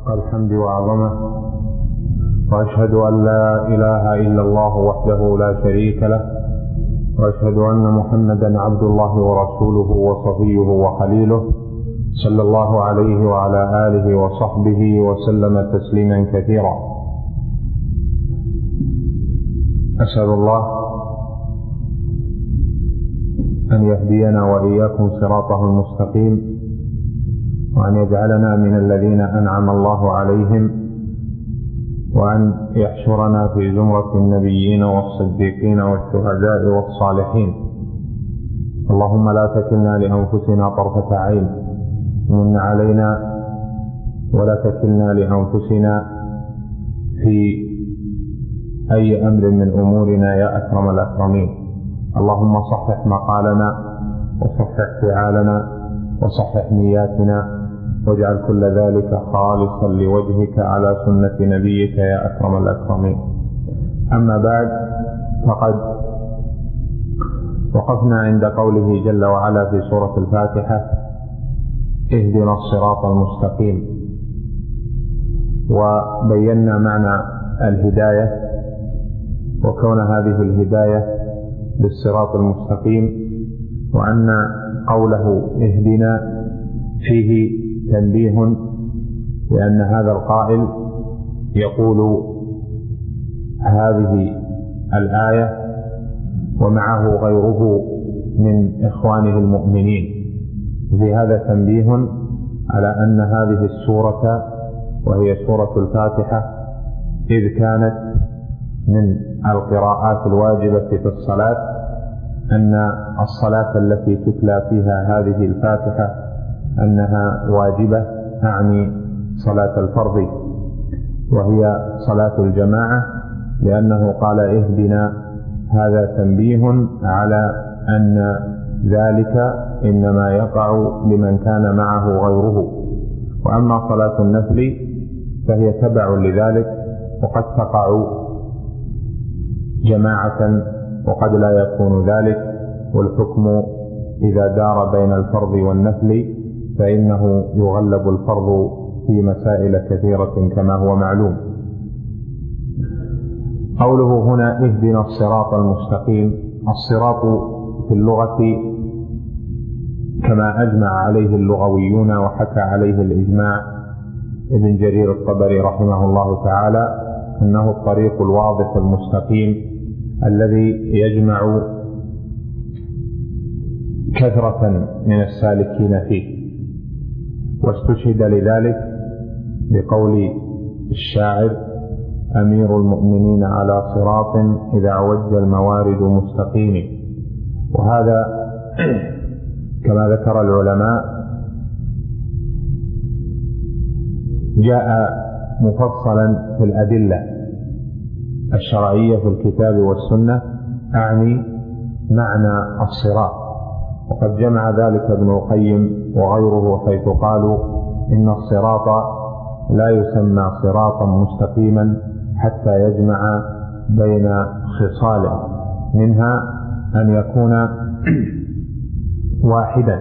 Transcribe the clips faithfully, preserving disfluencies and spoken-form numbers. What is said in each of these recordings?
حق الحمد وعظمه، وأشهد أن لا إله إلا الله وحده لا شريك له، وأشهد أن محمدا عبد الله ورسوله وصفيه وخليله، صلى الله عليه وعلى آله وصحبه وسلم تسليما كثيرا. أسأل الله أن يهدينا وإياكم صراطه المستقيم، وأن يجعلنا من الذين أنعم الله عليهم، وأن يحشرنا في زمرة النبيين والصديقين والشهداء والصالحين. اللهم لا تكلنا لأنفسنا طرفة عين، ومن علينا ولا تكلنا لأنفسنا في أي أمر من أمورنا يا أكرم الأكرمين. اللهم صحح مقالنا وصحح فعالنا وصحح نياتنا، واجعل كل ذلك خالصا لوجهك على سنة نبيك يا أكرم الأكرمين. أما بعد، فقد وقفنا عند قوله جل وعلا في سورة الفاتحة: اهدنا الصراط المستقيم، وبينا معنى الهداية، وكون هذه الهداية بالصراط المستقيم، وأن قوله اهدنا فيه تنبيه، لأن هذا القائل يقول هذه الآية ومعه غيره من إخوانه المؤمنين. في هذا تنبيه على أن هذه السورة، وهي سورة الفاتحة، إذ كانت من القراءات الواجبة في الصلاة، أن الصلاة التي تتلى فيها هذه الفاتحة أنها واجبة، أعني صلاة الفرض، وهي صلاة الجماعة، لأنه قال اهدنا. هذا تنبيه على أن ذلك إنما يقع لمن كان معه غيره. وأما صلاة النفل فهي تبع لذلك، وقد تقع جماعة وقد لا يكون ذلك، والحكم إذا دار بين الفرض والنفل فإنه يغلب الفرض في مسائل كثيرة كما هو معلوم. قوله هنا اهدنا الصراط المستقيم، الصراط في اللغة كما أجمع عليه اللغويون وحكى عليه الإجماع ابن جرير الطبري رحمه الله تعالى، أنه الطريق الواضح المستقيم الذي يجمع كثرة من السالكين فيه. واستشهد لذلك بقول الشاعر: أمير المؤمنين على صراط إذا عوج الموارد مستقيم. وهذا كما ذكر العلماء جاء مفصلا في الأدلة الشرعية في الكتاب والسنة، أعني معنى الصراط، وقد جمع ذلك ابن القيم وغيره، حيث قالوا إن الصراط لا يسمى صراطا مستقيما حتى يجمع بين خصال، منها أن يكون واحدا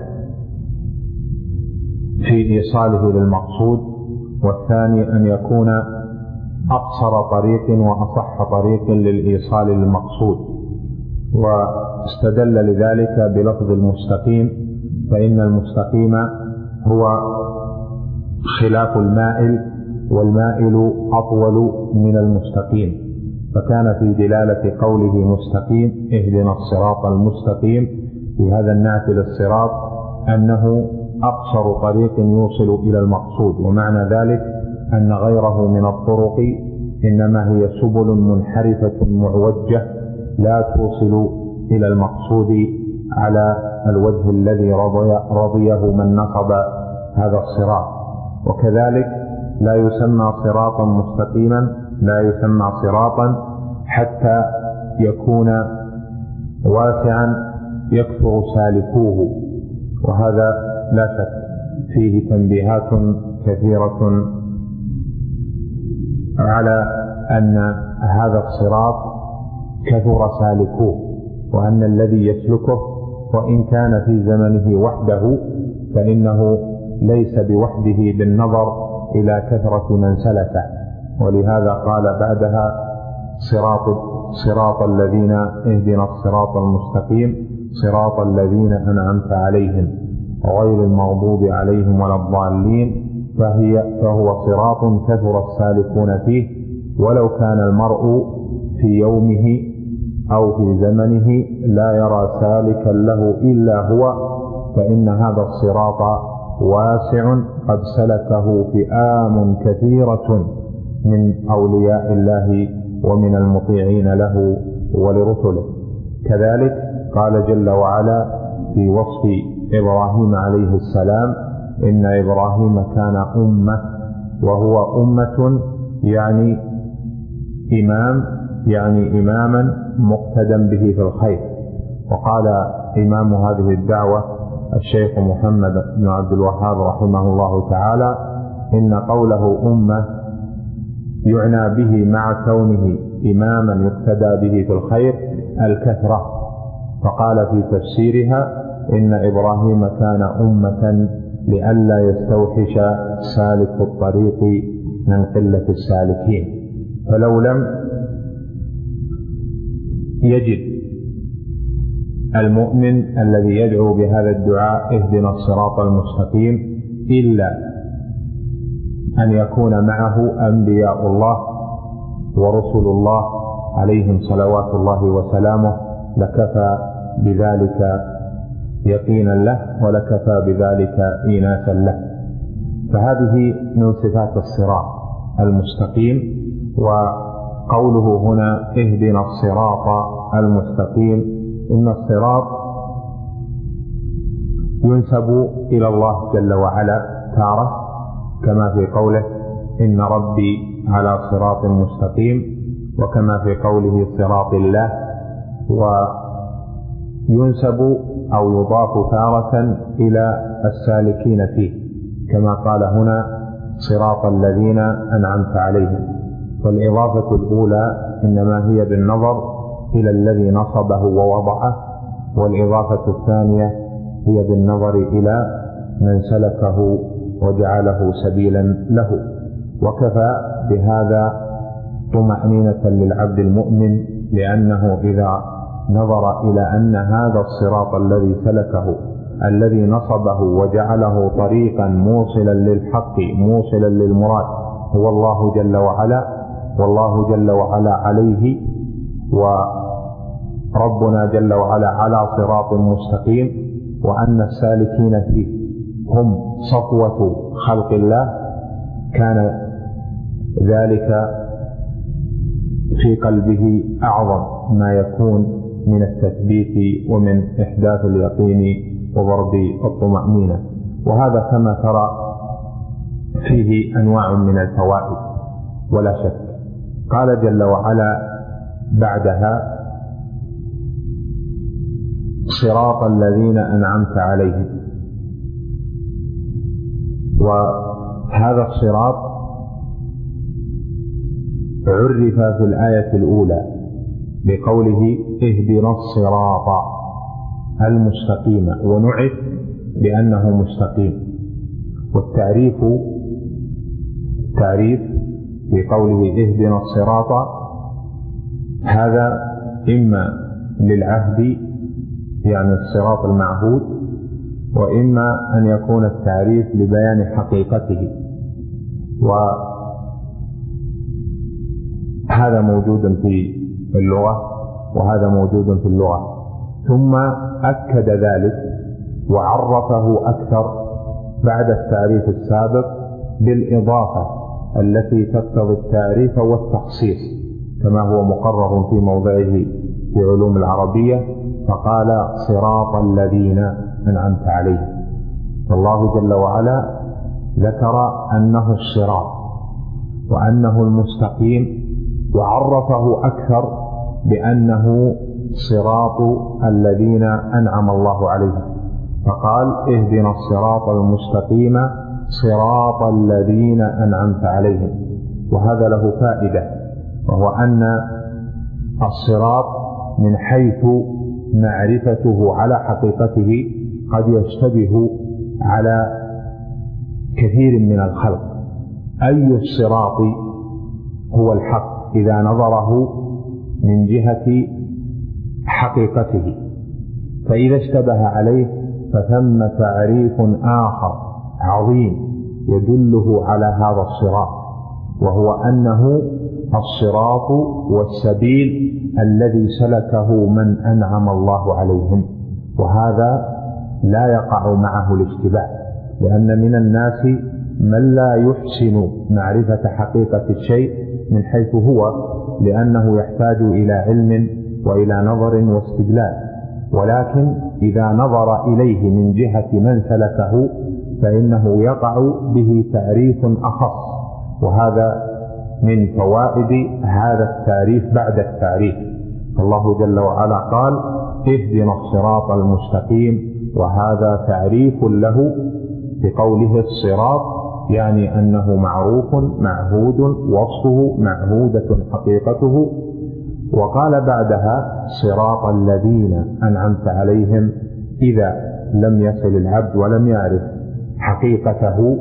في إيصاله للمقصود، والثاني أن يكون أقصر طريق وأصح طريق للإيصال للمقصود. واستدل لذلك بلفظ المستقيم، فإن المستقيم هو خلاف المائل، والمائل أطول من المستقيم، فكان في دلالة قوله مستقيم اهدنا الصراط المستقيم في هذا النعت للصراط أنه أقصر طريق يوصل إلى المقصود، ومعنى ذلك أن غيره من الطرق إنما هي سبل منحرفة معوجة لا توصل إلى المقصود على الوجه الذي رضي رضيه من نصب هذا الصراط. وكذلك لا يسمى صراطا مستقيما، لا يسمى صراطا حتى يكون واسعا يكثر سالكوه، وهذا لا شك فيه تنبيهات كثيرة على أن هذا الصراط كثر سالكوه، وأن الذي يسلكه وإن كان في زمنه وحده فإنه ليس بوحده بالنظر إلى كثرة من سلكه، ولهذا قال بعدها صراط صراط الذين اهدنا الصراط المستقيم صراط الذين أنعمت عليهم غير المغضوب عليهم ولا الضالين. فهي فهو صراط كثر السالكون فيه، ولو كان المرء في يومه أو في زمنه لا يرى سالكا له إلا هو، فإن هذا الصراط واسع قد سلكه فئام كثيرة من أولياء الله ومن المطيعين له ولرسله. كذلك قال جل وعلا في وصف إبراهيم عليه السلام: إن إبراهيم كان أمة، وهو أمة يعني إمام، يعني إماما مقتدى به في الخير. وقال إمام هذه الدعوة الشيخ محمد بن عبد الوهاب رحمه الله تعالى: إن قوله أمة يعنى به مع كونه إماما يقتدى به في الخير الكثرة. فقال في تفسيرها: إن إبراهيم كان أمة لئلا يستوحش سالك الطريق من قلة السالكين. فلو لم يجد المؤمن الذي يدعو بهذا الدعاء اهدنا الصراط المستقيم إلا أن يكون معه أنبياء الله ورسل الله عليهم صلوات الله وسلامه لكفى بذلك يقينا له، ولكفى بذلك إيناسا له. فهذه من صفات الصراط المستقيم. وقوله هنا اهدنا الصراط المستقيم، إن الصراط ينسب إلى الله جل وعلا تارة، كما في قوله إن ربي على صراط مستقيم، وكما في قوله صراط الله. وينسب أو يضاف تارة إلى السالكين فيه، كما قال هنا صراط الذين أنعمت عليهم. والإضافة الأولى إنما هي بالنظر إلى الذي نصبه ووضعه، والإضافة الثانية هي بالنظر إلى من سلكه وجعله سبيلا له. وكفى بهذا طمأنينة للعبد المؤمن، لأنه إذا نظر إلى أن هذا الصراط الذي سلكه الذي نصبه وجعله طريقا موصلا للحق موصلا للمراد هو الله جل وعلا، والله جل وعلا عليه وربنا جل وعلا على صراط مستقيم، وأن السالكين فيه هم صفوة خلق الله، كان ذلك في قلبه أعظم ما يكون من التثبيت ومن إحداث اليقين وضرب الطمأنينة. وهذا كما ترى فيه أنواع من الفوائد ولا شك. قال جل وعلا بعدها صراط الذين أنعمت عليهم. وهذا الصراط عرف في الآية الأولى بقوله اهدنا الصراط المستقيم، ونعت بأنه مستقيم. والتعريف تعريف بقوله اهدنا الصراط هذا إما للعهد يعني الصراط المعهود، وإما أن يكون التعريف لبيان حقيقته، وهذا موجود في اللغة وهذا موجود في اللغة. ثم أكد ذلك وعرفه أكثر بعد التعريف السابق بالإضافة التي تقتضي التعريف والتخصيص، كما هو مقرر في موضعه في علوم العربية، فقال صراط الذين أنعمت عليهم. فالله جل وعلا ذكر أنه الصراط وأنه المستقيم، وعرفه أكثر بأنه صراط الذين أنعم الله عليهم، فقال اهدنا الصراط المستقيم صراط الذين أنعمت عليهم. وهذا له فائدة، وهو أن الصراط من حيث معرفته على حقيقته قد يشتبه على كثير من الخلق، أي الصراط هو الحق إذا نظره من جهة حقيقته، فإذا اشتبه عليه فثم تعريف آخر عظيم يدله على هذا الصراط، وهو أنه الصراط والسبيل الذي سلكه من أنعم الله عليهم، وهذا لا يقع معه الاشتباه، لأن من الناس من لا يحسن معرفة حقيقة الشيء من حيث هو، لأنه يحتاج إلى علم وإلى نظر واستدلال، ولكن إذا نظر إليه من جهة من سلكه فإنه يقع به تعريف أخص، وهذا من فوائد هذا التعريف بعد التعريف. الله جل وعلا قال: اهدنا الصراط المستقيم، وهذا تعريف له بقوله الصراط، يعني أنه معروف معهود وصفه معهودة حقيقته. وقال بعدها: صراط الذين أنعمت عليهم، إذا لم يصل العبد ولم يعرف حقيقته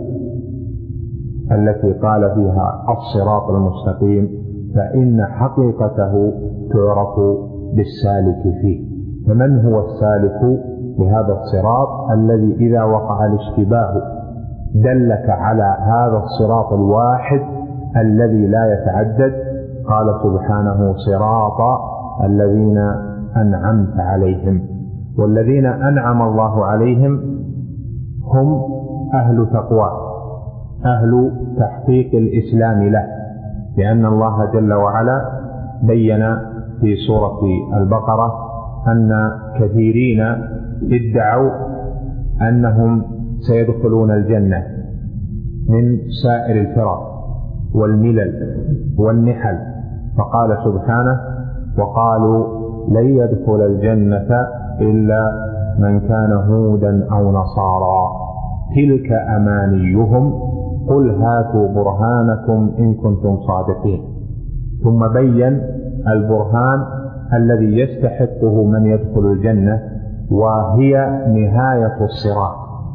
التي قال فيها الصراط المستقيم فإن حقيقته تعرف بالسالك فيه. فمن هو السالك لهذا الصراط الذي إذا وقع الاشتباه دلك على هذا الصراط الواحد الذي لا يتعدد؟ قال سبحانه: صراط الذين أنعمت عليهم. والذين أنعم الله عليهم هم أهل تقوى، أهل تحقيق الإسلام له، لأن الله جل وعلا بين في سورة البقرة أن كثيرين ادعوا أنهم سيدخلون الجنة من سائر الفرق والملل والنحل، فقال سبحانه: وقالوا لن يدخل الجنة إلا من كان هودا أو نصارى تلك أمانيهم قل هاتوا برهانكم إن كنتم صادقين. ثم بين البرهان الذي يستحقه من يدخل الجنة، وهي نهاية الصراط.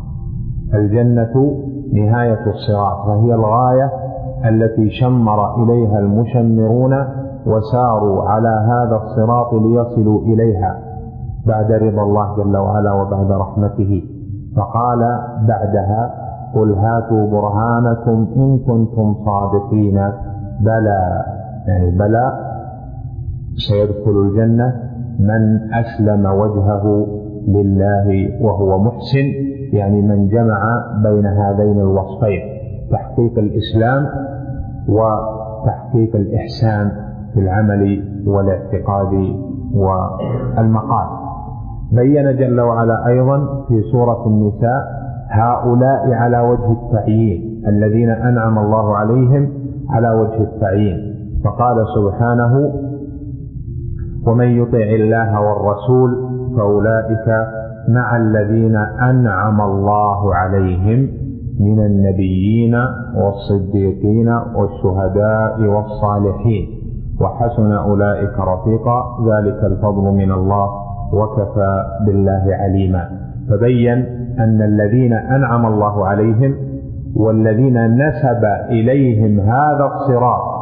الجنة نهاية الصراط، فهي الغاية التي شمر إليها المشمرون وساروا على هذا الصراط ليصلوا إليها بعد رضا الله جل وعلا وبعد رحمته. فقال بعدها: قل هاتوا برهانكم إن كنتم صادقين. بلى، يعني بلى سيدخل الجنة من أسلم وجهه لله وهو محسن، يعني من جمع بين هذين الوصفين: تحقيق الإسلام وتحقيق الإحسان في العمل والاعتقاد والمقال. بين جل وعلا أيضا في سورة النساء هؤلاء على وجه التعيين، الذين أنعم الله عليهم على وجه التعيين، فقال سبحانه: ومن يطع الله والرسول فأولئك مع الذين أنعم الله عليهم من النبيين والصديقين والشهداء والصالحين وحسن أولئك رفيقا ذلك الفضل من الله وكفى بالله عليما. فبين أن الذين أنعم الله عليهم والذين نسب إليهم هذا الصراط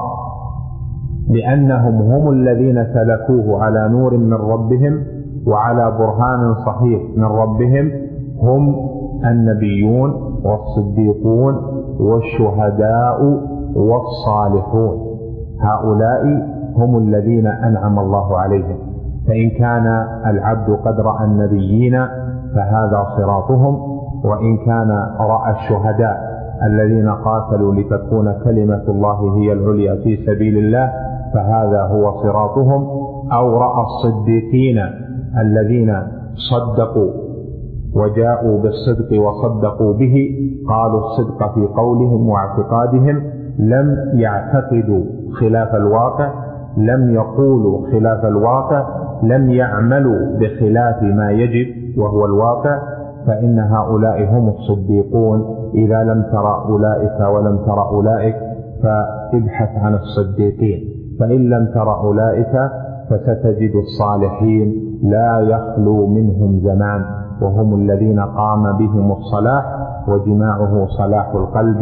لأنهم هم الذين سلكوه على نور من ربهم وعلى برهان صحيح من ربهم هم النبيون والصديقون والشهداء والصالحون. هؤلاء هم الذين أنعم الله عليهم. فإن كان العبد قد رأى النبيين فهذا صراطهم، وإن كان رأى الشهداء الذين قاتلوا لتكون كلمة الله هي العليا في سبيل الله فهذا هو صراطهم، أو رأى الصديقين الذين صدقوا وجاءوا بالصدق وصدقوا به، قالوا الصدق في قولهم واعتقادهم، لم يعتقدوا خلاف الواقع، لم يقولوا خلاف الواقع، لم يعملوا بخلاف ما يجب وهو الواقع، فإن هؤلاء هم الصديقون. إذا لم ترى أولئك ولم ترى أولئك فابحث عن الصديقين، فإن لم ترى أولئك فستجد الصالحين لا يخلو منهم زمان، وهم الذين قام بهم الصلاح، وجماعه صلاح القلب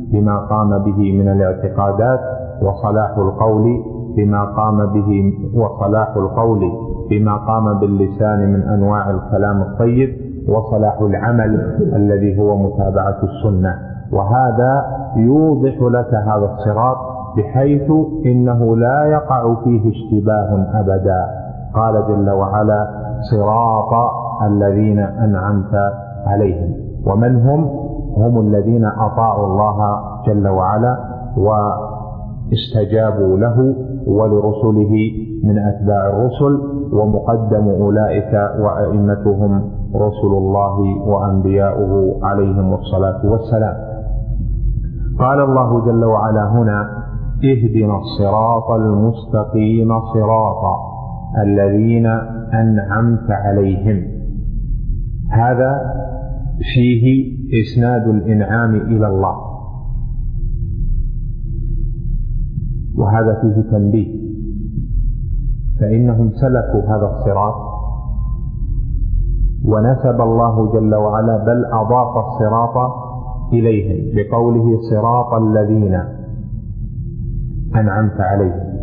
بما قام به من الاعتقادات، وصلاح القول بما قام به وصلاح القول بما قام باللسان من أنواع الكلام الطيب، وصلاح العمل الذي هو متابعة السنة. وهذا يوضح لك هذا الصراط بحيث إنه لا يقع فيه اشتباه أبدا. قال جل وعلا: صراط الذين أنعمت عليهم. ومن هم؟ هم الذين أطاعوا الله جل وعلا واستجابوا له ولرسله من أتباع الرسل، ومقدم أولئك وأئمتهم رسل الله وأنبياؤه عليهم الصلاة والسلام. قال الله جل وعلا هنا: اهدنا الصراط المستقيم صراط الذين أنعمت عليهم. هذا فيه إسناد الإنعام إلى الله، وهذا فيه تنبيه، فإنهم سلكوا هذا الصراط ونسب الله جل وعلا بل أضاف الصراط إليهم بقوله: صراط الذين أنعمت عليهم.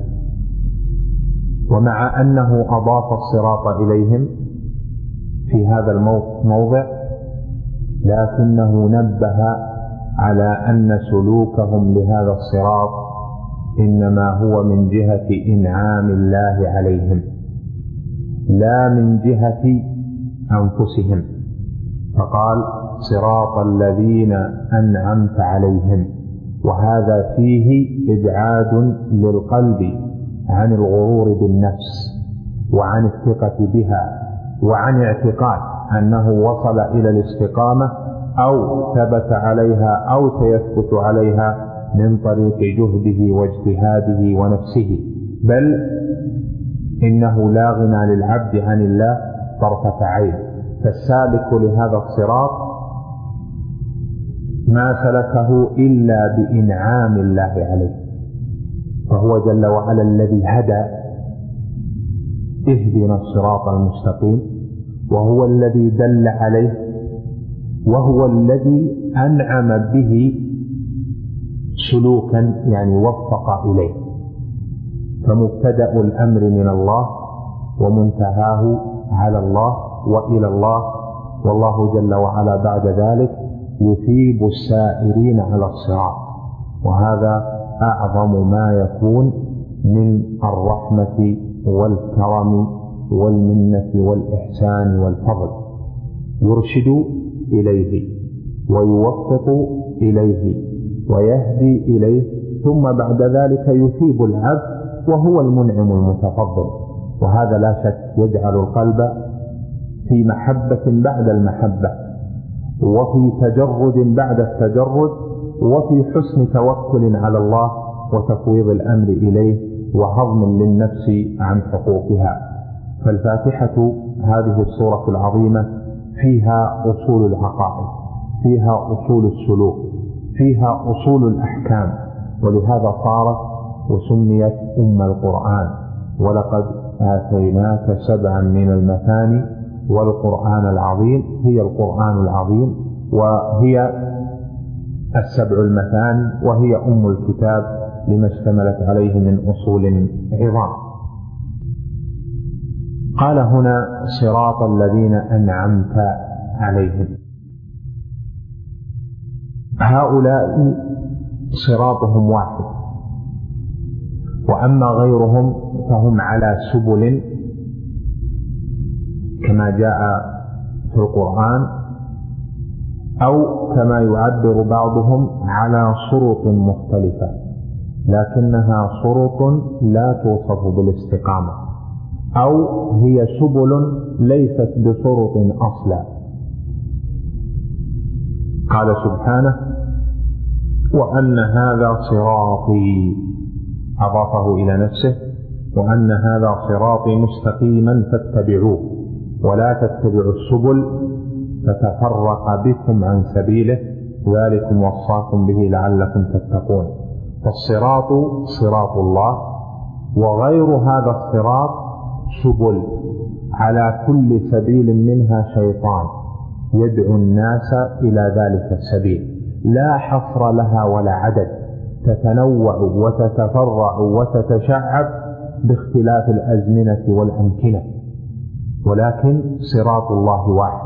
ومع أنه أضاف الصراط إليهم في هذا الموضع، لكنه نبه على أن سلوكهم لهذا الصراط إنما هو من جهة إنعام الله عليهم لا من جهة أنفسهم، فقال: صراط الذين أنعمت عليهم. وهذا فيه إبعاد للقلب عن الغرور بالنفس وعن الثقة بها وعن اعتقاد أنه وصل إلى الاستقامة أو ثبت عليها أو سيثبت عليها من طريق جهده واجتهاده ونفسه، بل إنه لا غنى للعبد عن الله طرفة عين. فالسالك لهذا الصراط ما سلكه إلا بإنعام الله عليه، فهو جل وعلا الذي هدى. اهدنا الصراط المستقيم، وهو الذي دل عليه، وهو الذي أنعم به سلوكا، يعني وفق إليه. فمبتدأ الأمر من الله ومنتهاه على الله وإلى الله، والله جل وعلا بعد ذلك يثيب السائرين على الصراط. وهذا أعظم ما يكون من الرحمة والكرم والمنة والإحسان والفضل، يرشد إليه ويوفق إليه ويهدي إليه، ثم بعد ذلك يثيب العبد وهو المنعم المتفضل. وهذا لا شك يجعل القلب في محبة بعد المحبة، وفي تجرد بعد التجرد، وفي حسن توكل على الله وتفويض الأمر إليه وهضم للنفس عن حقوقها. فالفاتحة هذه السورة العظيمة فيها أصول العقائد، فيها أصول السلوك، فيها أصول الأحكام، ولهذا صارت وسميت أم القرآن. ولقد آتيناك سبعا من المثاني والقرآن العظيم. هي القرآن العظيم، وهي السبع المثاني، وهي أم الكتاب لما اشتملت عليه من أصول عظام. قال هنا: صراط الذين أنعمت عليهم. هؤلاء صراطهم واحد، وأما غيرهم فهم على سبل كما جاء في القرآن، أو كما يعبر بعضهم على صروط مختلفة، لكنها صروط لا توصف بالاستقامة، أو هي سبل ليست بصروط أصلا. قال سبحانه: وأن هذا صراطي، أضافه إلى نفسه، وأن هذا صراطي مستقيما فاتبعوه ولا تتبعوا السبل فتفرق بكم عن سبيله ذلكم وصاكم به لعلكم تتقون. فالصراط صراط الله، وغير هذا الصراط سبل، على كل سبيل منها شيطان يدعو الناس إلى ذلك السبيل. لا حصر لها ولا عدد، تتنوع وتتفرع وتتشعب باختلاف الأزمنة والأمكنة، ولكن صراط الله واحد.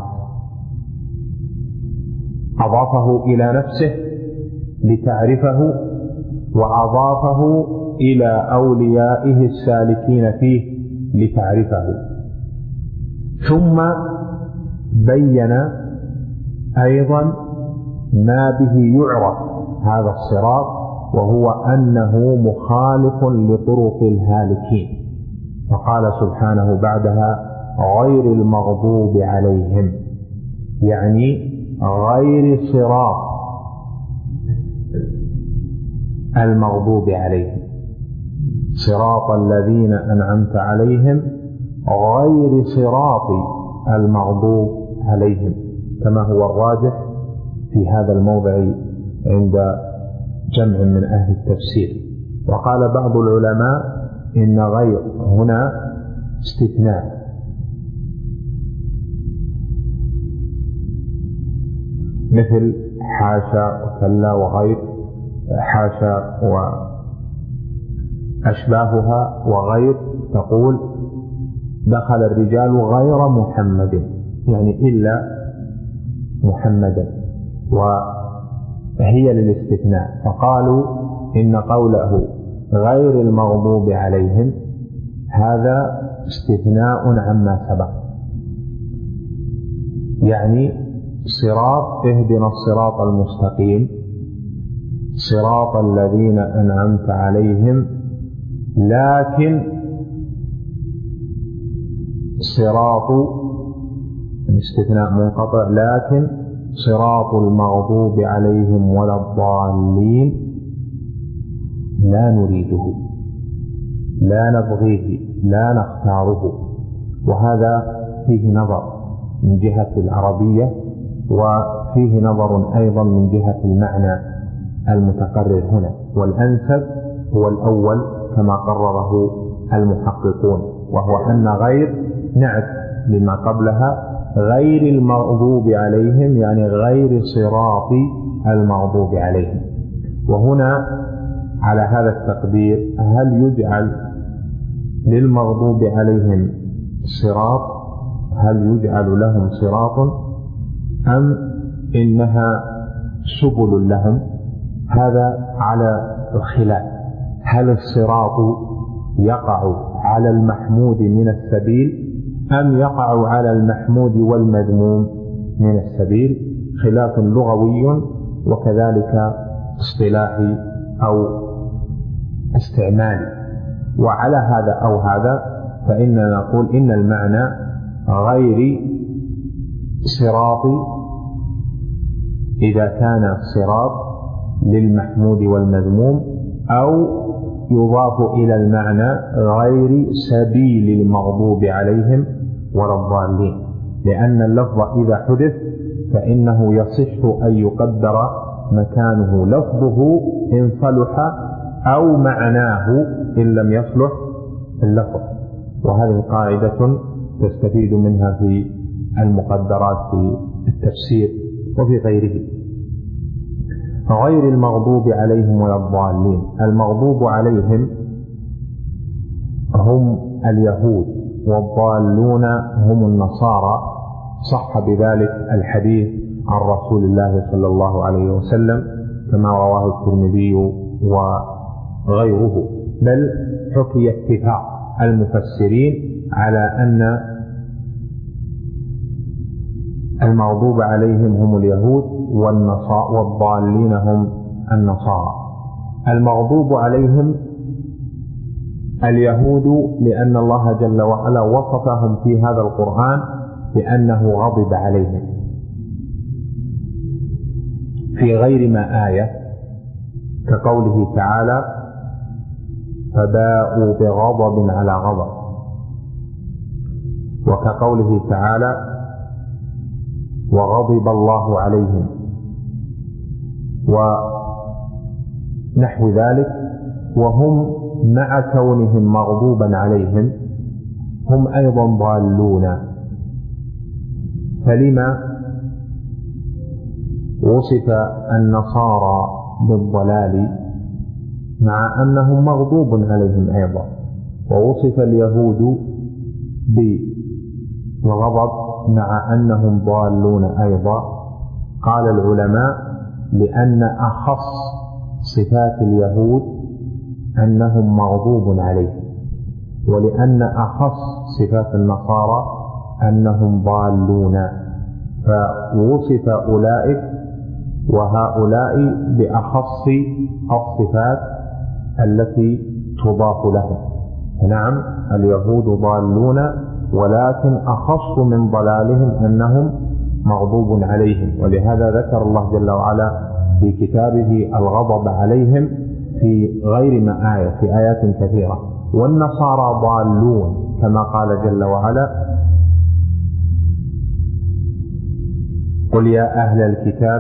أضافه إلى نفسه لتعرفه، وأضافه إلى أوليائه السالكين فيه لتعرفه، ثم بين أيضا ما به يعرف هذا الصراط، وهو أنه مخالف لطرق الهالكين، فقال سبحانه بعدها غير المغضوب عليهم، يعني غير صراط المغضوب عليهم، صراط الذين أنعمت عليهم غير صراط المغضوب عليهم، كما هو الراجح في هذا الموضع عند جمع من أهل التفسير. وقال بعض العلماء إن غير هنا استثناء، مثل حاشا وكلا وغير، حاشا وأشباهها وغير، تقول دخل الرجال غير محمد، يعني إلا محمدا، وهي للاستثناء. فقالوا إن قوله غير المغضوب عليهم هذا استثناء عما سبق، يعني صراط اهدنا الصراط المستقيم، صراط الذين أنعمت عليهم، لكن صراط الاستثناء منقطع، لكن صراط المغضوب عليهم ولا الضالين لا نريده، لا نبغيه، لا نختاره. وهذا فيه نظر من جهة العربية، وفيه نظر أيضا من جهة المعنى المتقرر هنا، والأنسب هو الأول كما قرره المحققون، وهو أن غير نعت لما قبلها، غير المغضوب عليهم يعني غير صراط المغضوب عليهم. وهنا على هذا التقدير هل يجعل للمغضوب عليهم صراط، هل يجعل لهم صراط أم إنها سبل لهم؟ هذا على الخلاف، هل الصراط يقع على المحمود من السبيل أم يقع على المحمود والمذموم من السبيل؟ خلاف لغوي وكذلك اصطلاحي أو استعمالي. وعلى هذا أو هذا فإننا نقول إن المعنى غير صراط إذا كان الصراط للمحمود والمذموم، أو يضاف إلى المعنى غير سبيل المغضوب عليهم ولا الضالين، لأن اللفظ إذا حدث فإنه يصح أن يقدر مكانه لفظه إن صلح أو معناه إن لم يصلح اللفظ. وهذه قاعدة تستفيد منها في المقدرات في التفسير وفي غيره. غير المغضوب عليهم ولا الضالين، المغضوب عليهم هم اليهود، والضالون هم النصارى، صح بذلك الحديث عن رسول الله صلى الله عليه وسلم كما رواه الترمذي وغيره، بل حكي اتفاق المفسرين على أن المغضوب عليهم هم اليهود والضالين هم النصارى. المغضوب عليهم اليهود لأن الله جل وعلا وصفهم في هذا القرآن بأنه غضب عليهم في غير ما آية، كقوله تعالى فباءوا بغضب على غضب، وكقوله تعالى وغضب الله عليهم ونحو ذلك. وهم مع كونهم مغضوبا عليهم هم أيضا ضالون، فلما وصف النصارى بالضلال مع أنهم مغضوب عليهم أيضا، ووصف اليهود بالغضب مع أنهم ضالون أيضا. قال العلماء لأن أخص صفات اليهود أنهم مغضوب عليهم، ولأن أخص صفات النصارى أنهم ضالون، فوصف أولئك وهؤلاء بأخص الصفات التي تضاف لهم. نعم اليهود ضالون، ولكن أخص من ضلالهم أنهم مغضوب عليهم، ولهذا ذكر الله جل وعلا في كتابه الغضب عليهم في غير ما آية في آيات كثيرة. والنصارى ضالون كما قال جل وعلا: قل يا أهل الكتاب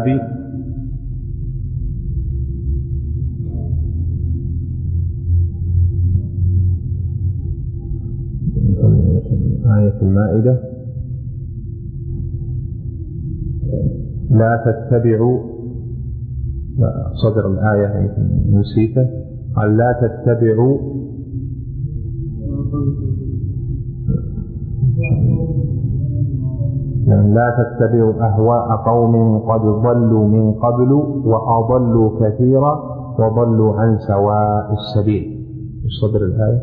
آية المائدة: لا تتبعوا، صدر الآية نسيته، قال لا تتبعوا لا تتبعوا أهواء قوم قد ضلوا من قبل وأضلوا كثيرا وضلوا عن سواء السبيل. صدر الآية: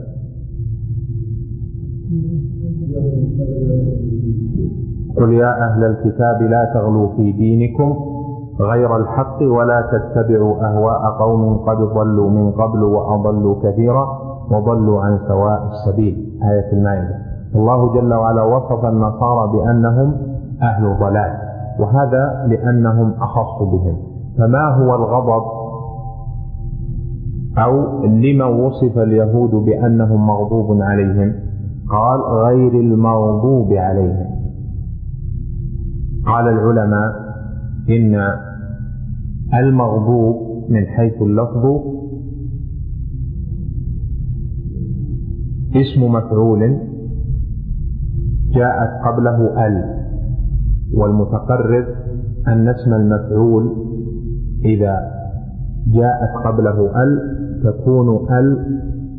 قل يا أهل الكتاب لا تغلوا في دينكم غير الحق ولا تتبعوا أهواء قوم قد ضلوا من قبل وأضلوا كثيرا وضلوا عن سواء السبيل. آية المائدة. الله جل وعلا وصف النصارى بأنهم أهل ضلال، وهذا لأنهم أخص بهم. فما هو الغضب، أو لما وصف اليهود بأنهم مغضوب عليهم؟ قال غير المغضوب عليهم. قال العلماء إن المغضوب من حيث اللفظ اسم مفعول جاءت قبله ال، والمتقرر أن اسم المفعول إذا جاءت قبله ال تكون ال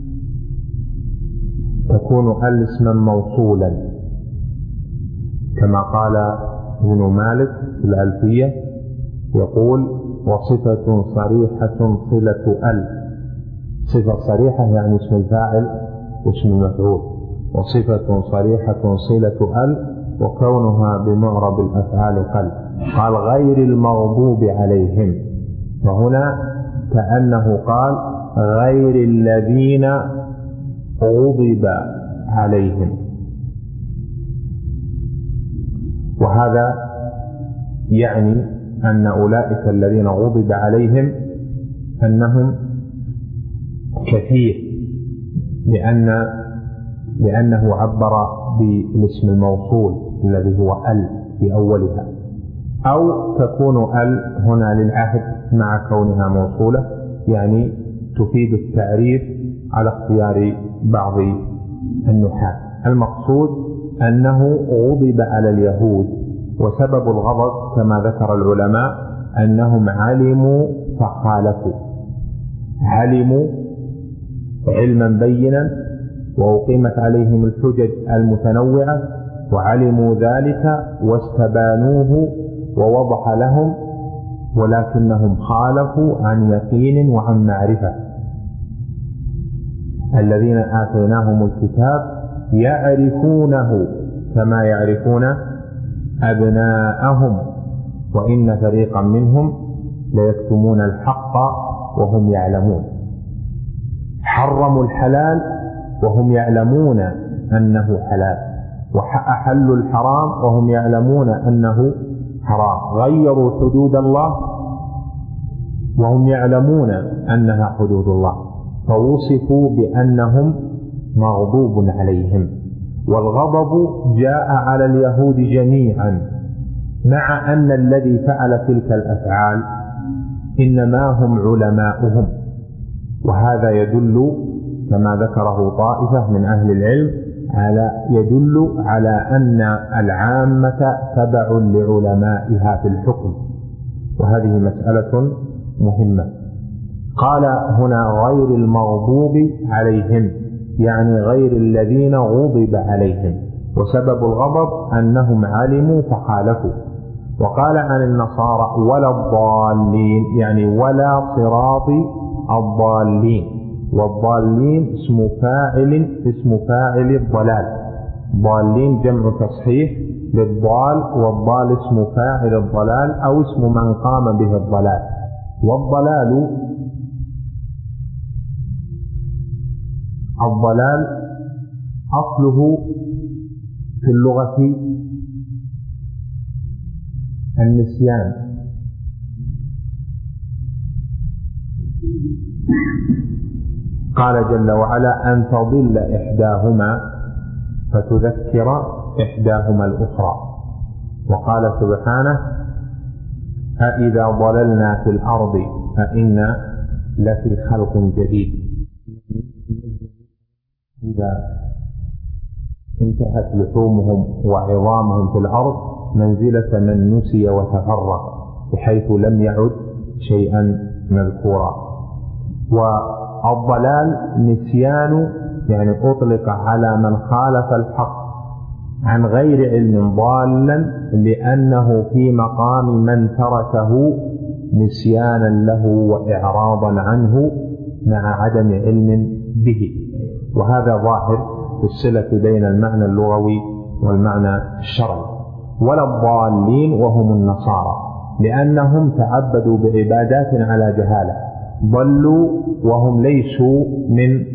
تكون ال اسما موصولا، كما قال ابن مالك في الألفية يقول: وصفة صريحة صلة ال. صفة صريحة يعني اسم الفاعل واسم المفعول، وصفة صريحة صلة ال، وكونها بمعرب الأفعال قل. قال غير المغضوب عليهم، وهنا كأنه قال غير الذين غضب عليهم، وهذا يعني أن أولئك الذين غضب عليهم أنهم كثير، لأن لأنه عبر بالاسم الموصول الذي هو ال في أولها، أو تكون ال هنا للعهد مع كونها موصولة، يعني تفيد التعريف على اختيار بعض النحاة. المقصود أنه غضب على اليهود، وسبب الغضب كما ذكر العلماء أنهم علموا فخالفوا، علموا علما بينا وأقيمت عليهم الحجج المتنوعة، وعلموا ذلك واستبانوه ووضح لهم، ولكنهم خالفوا عن يقين وعن معرفة. الذين آتيناهم الكتاب يعرفونه كما يعرفون أبناءهم وإن فريقا منهم ليكتمون الحق وهم يعلمون. حرموا الحلال وهم يعلمون أنه حلال، وأحلوا الحرام وهم يعلمون أنه حرام. غيروا حدود الله وهم يعلمون أنها حدود الله، فوصفوا بأنهم مغضوب عليهم. والغضب جاء على اليهود جميعا، مع أن الذي فعل تلك الأفعال إنما هم علماؤهم، وهذا يدل كما ذكره طائفة من أهل العلم على يدل على أن العامة تبع لعلمائها في الحكم، وهذه مسألة مهمة. قال هنا غير المغضوب عليهم، يعني غير الذين غضب عليهم، وسبب الغضب أنهم علموا فخالفوا. وقال عن النصارى ولا الضالين، يعني ولا صراط الضالين، والضالين اسم فاعل اسم فاعل الضلال، ضالين جمع تصحيح للضال، والضال اسم فاعل الضلال أو اسم من قام به الضلال. والضلال الضلال أصله في اللغة النسيان، قال جل وعلا أن تضل إحداهما فتذكر إحداهما الأخرى. وقال سبحانه أإذا ضللنا في الأرض أإنا لفي خلق جديد. إذا انتهت لحومهم وعظامهم في الأرض منزلة من نسي وتفرق، بحيث لم يعد شيئا مذكورا. والضلال نسيان، يعني أطلق على من خالف الحق عن غير علم ضالا، لأنه في مقام من تركه نسيانا له وإعراضا عنه مع عدم علم به. وهذا ظاهر في الصلة بين المعنى اللغوي والمعنى الشرعي. ولا الضالين وهم النصارى، لأنهم تعبدوا بعبادات على جهالة، ضلوا وهم ليسوا من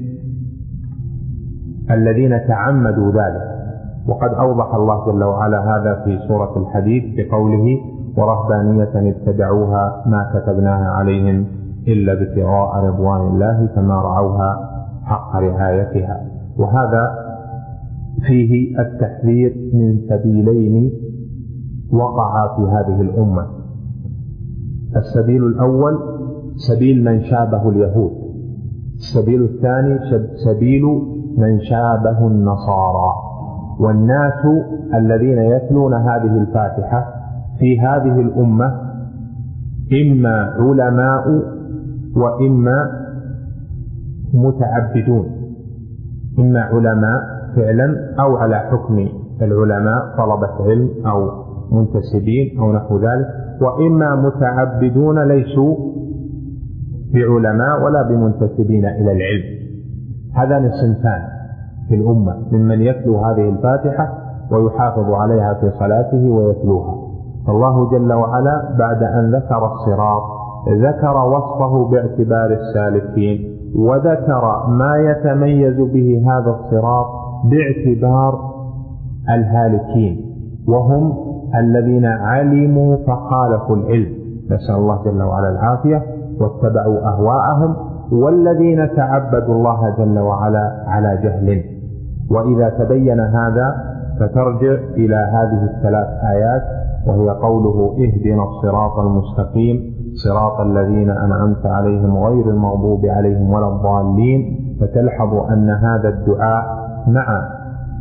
الذين تعمدوا ذلك. وقد أوضح الله جل وعلا هذا في سورة الحديث بقوله ورهبانية ابتدعوها ما كتبناها عليهم إلا ابتغاء رضوان الله فما رعوها حق رعايتها. وهذا فيه التحذير من سبيلين وقع في هذه الأمة. السبيل الأول سبيل من شابه اليهود، السبيل الثاني سبيل من شابه النصارى. والناس الذين يتلون هذه الفاتحة في هذه الأمة إما علماء وإما متعبدون، إما علماء فعلا أو على حكم العلماء طلبة علم أو منتسبين أو نحو ذلك، وإما متعبدون ليسوا بعلماء ولا بمنتسبين إلى العلم. هذان الصنفان في الأمة ممن يتلو هذه الفاتحة ويحافظ عليها في صلاته ويتلوها. الله جل وعلا بعد أن ذكر الصراط ذكر وصفه باعتبار السالكين، وذكر ما يتميز به هذا الصراط باعتبار الهالكين، وهم الذين علموا فخالفوا العلم، نسأل الله جل وعلا العافية، واتبعوا أهواءهم، والذين تعبدوا الله جل وعلا على جهل. وإذا تبين هذا فترجع إلى هذه الثلاث آيات، وهي قوله اهدنا الصراط المستقيم صراط الذين أنعمت عليهم غير المغضوب عليهم ولا الضالين. فتلحظ أن هذا الدعاء مع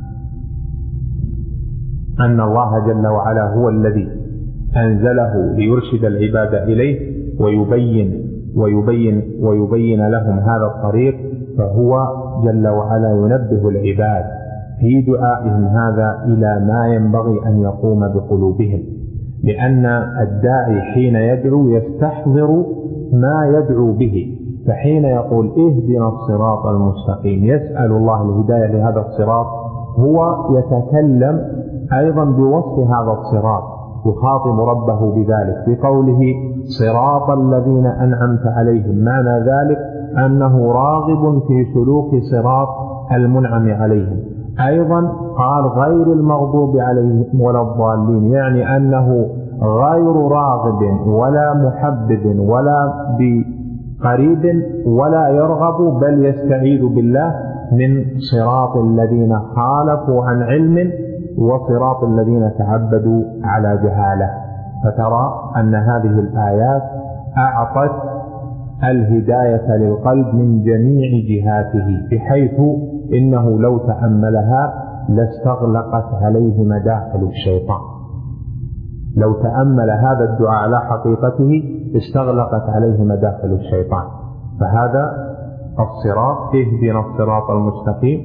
أن الله جل وعلا هو الذي أنزله ليرشد العباد إليه ويبين ويبين ويبين لهم هذا الطريق، فهو جل وعلا ينبه العباد في دعائهم هذا إلى ما ينبغي أن يقوم بقلوبهم، لأن الداعي حين يدعو يستحضر ما يدعو به. فحين يقول اهدنا الصراط المستقيم يسأل الله الهداية لهذا الصراط، هو يتكلم أيضا بوصف هذا الصراط، يخاطب ربه بذلك بقوله صراط الذين أنعمت عليهم. معنى ذلك أنه راغب في سلوك صراط المنعم عليهم. أيضا قال غير المغضوب عليهم ولا الضالين، يعني أنه غير راغب ولا محبب ولا بقريب ولا يرغب، بل يستعيذ بالله من صراط الذين خالفوا عن علم وصراط الذين تعبدوا على جهالة. فترى أن هذه الآيات أعطت الهداية للقلب من جميع جهاته، بحيث إنه لو تأملها لاستغلقت عليه مداخل الشيطان، لو تأمل هذا الدعاء على حقيقته استغلقت عليه مداخل الشيطان. فهذا الصراط، اهدنا الصراط المستقيم،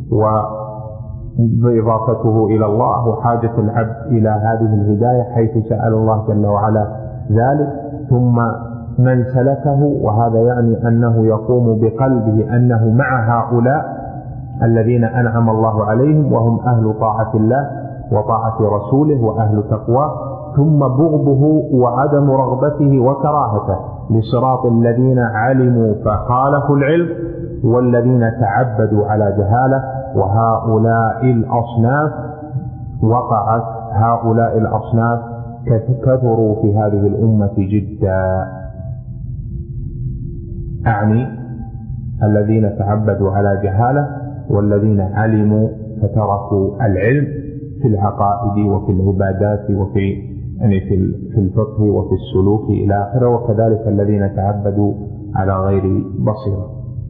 وبإضافته إلى الله وحاجة العبد إلى هذه الهداية حيث سأل الله جل وعلا ذلك. ثم من سلكه، وهذا يعني أنه يقوم بقلبه أنه مع هؤلاء الذين أنعم الله عليهم وهم أهل طاعة الله وطاعة رسوله وأهل تقواه، ثم بغضه وعدم رغبته وكراهته لصراط الذين علموا فخالفوا العلم والذين تعبدوا على جهالة. وهؤلاء الأصناف وقعت هؤلاء الأصناف كثروا في هذه الأمة جدا، أعني الذين تعبدوا على جهالة والذين علموا فتركوا العلم في العقائد وفي العبادات وفي يعني في في الفقه وفي السلوك إلى آخره، وكذلك الذين تعبدوا على غير بصيرة.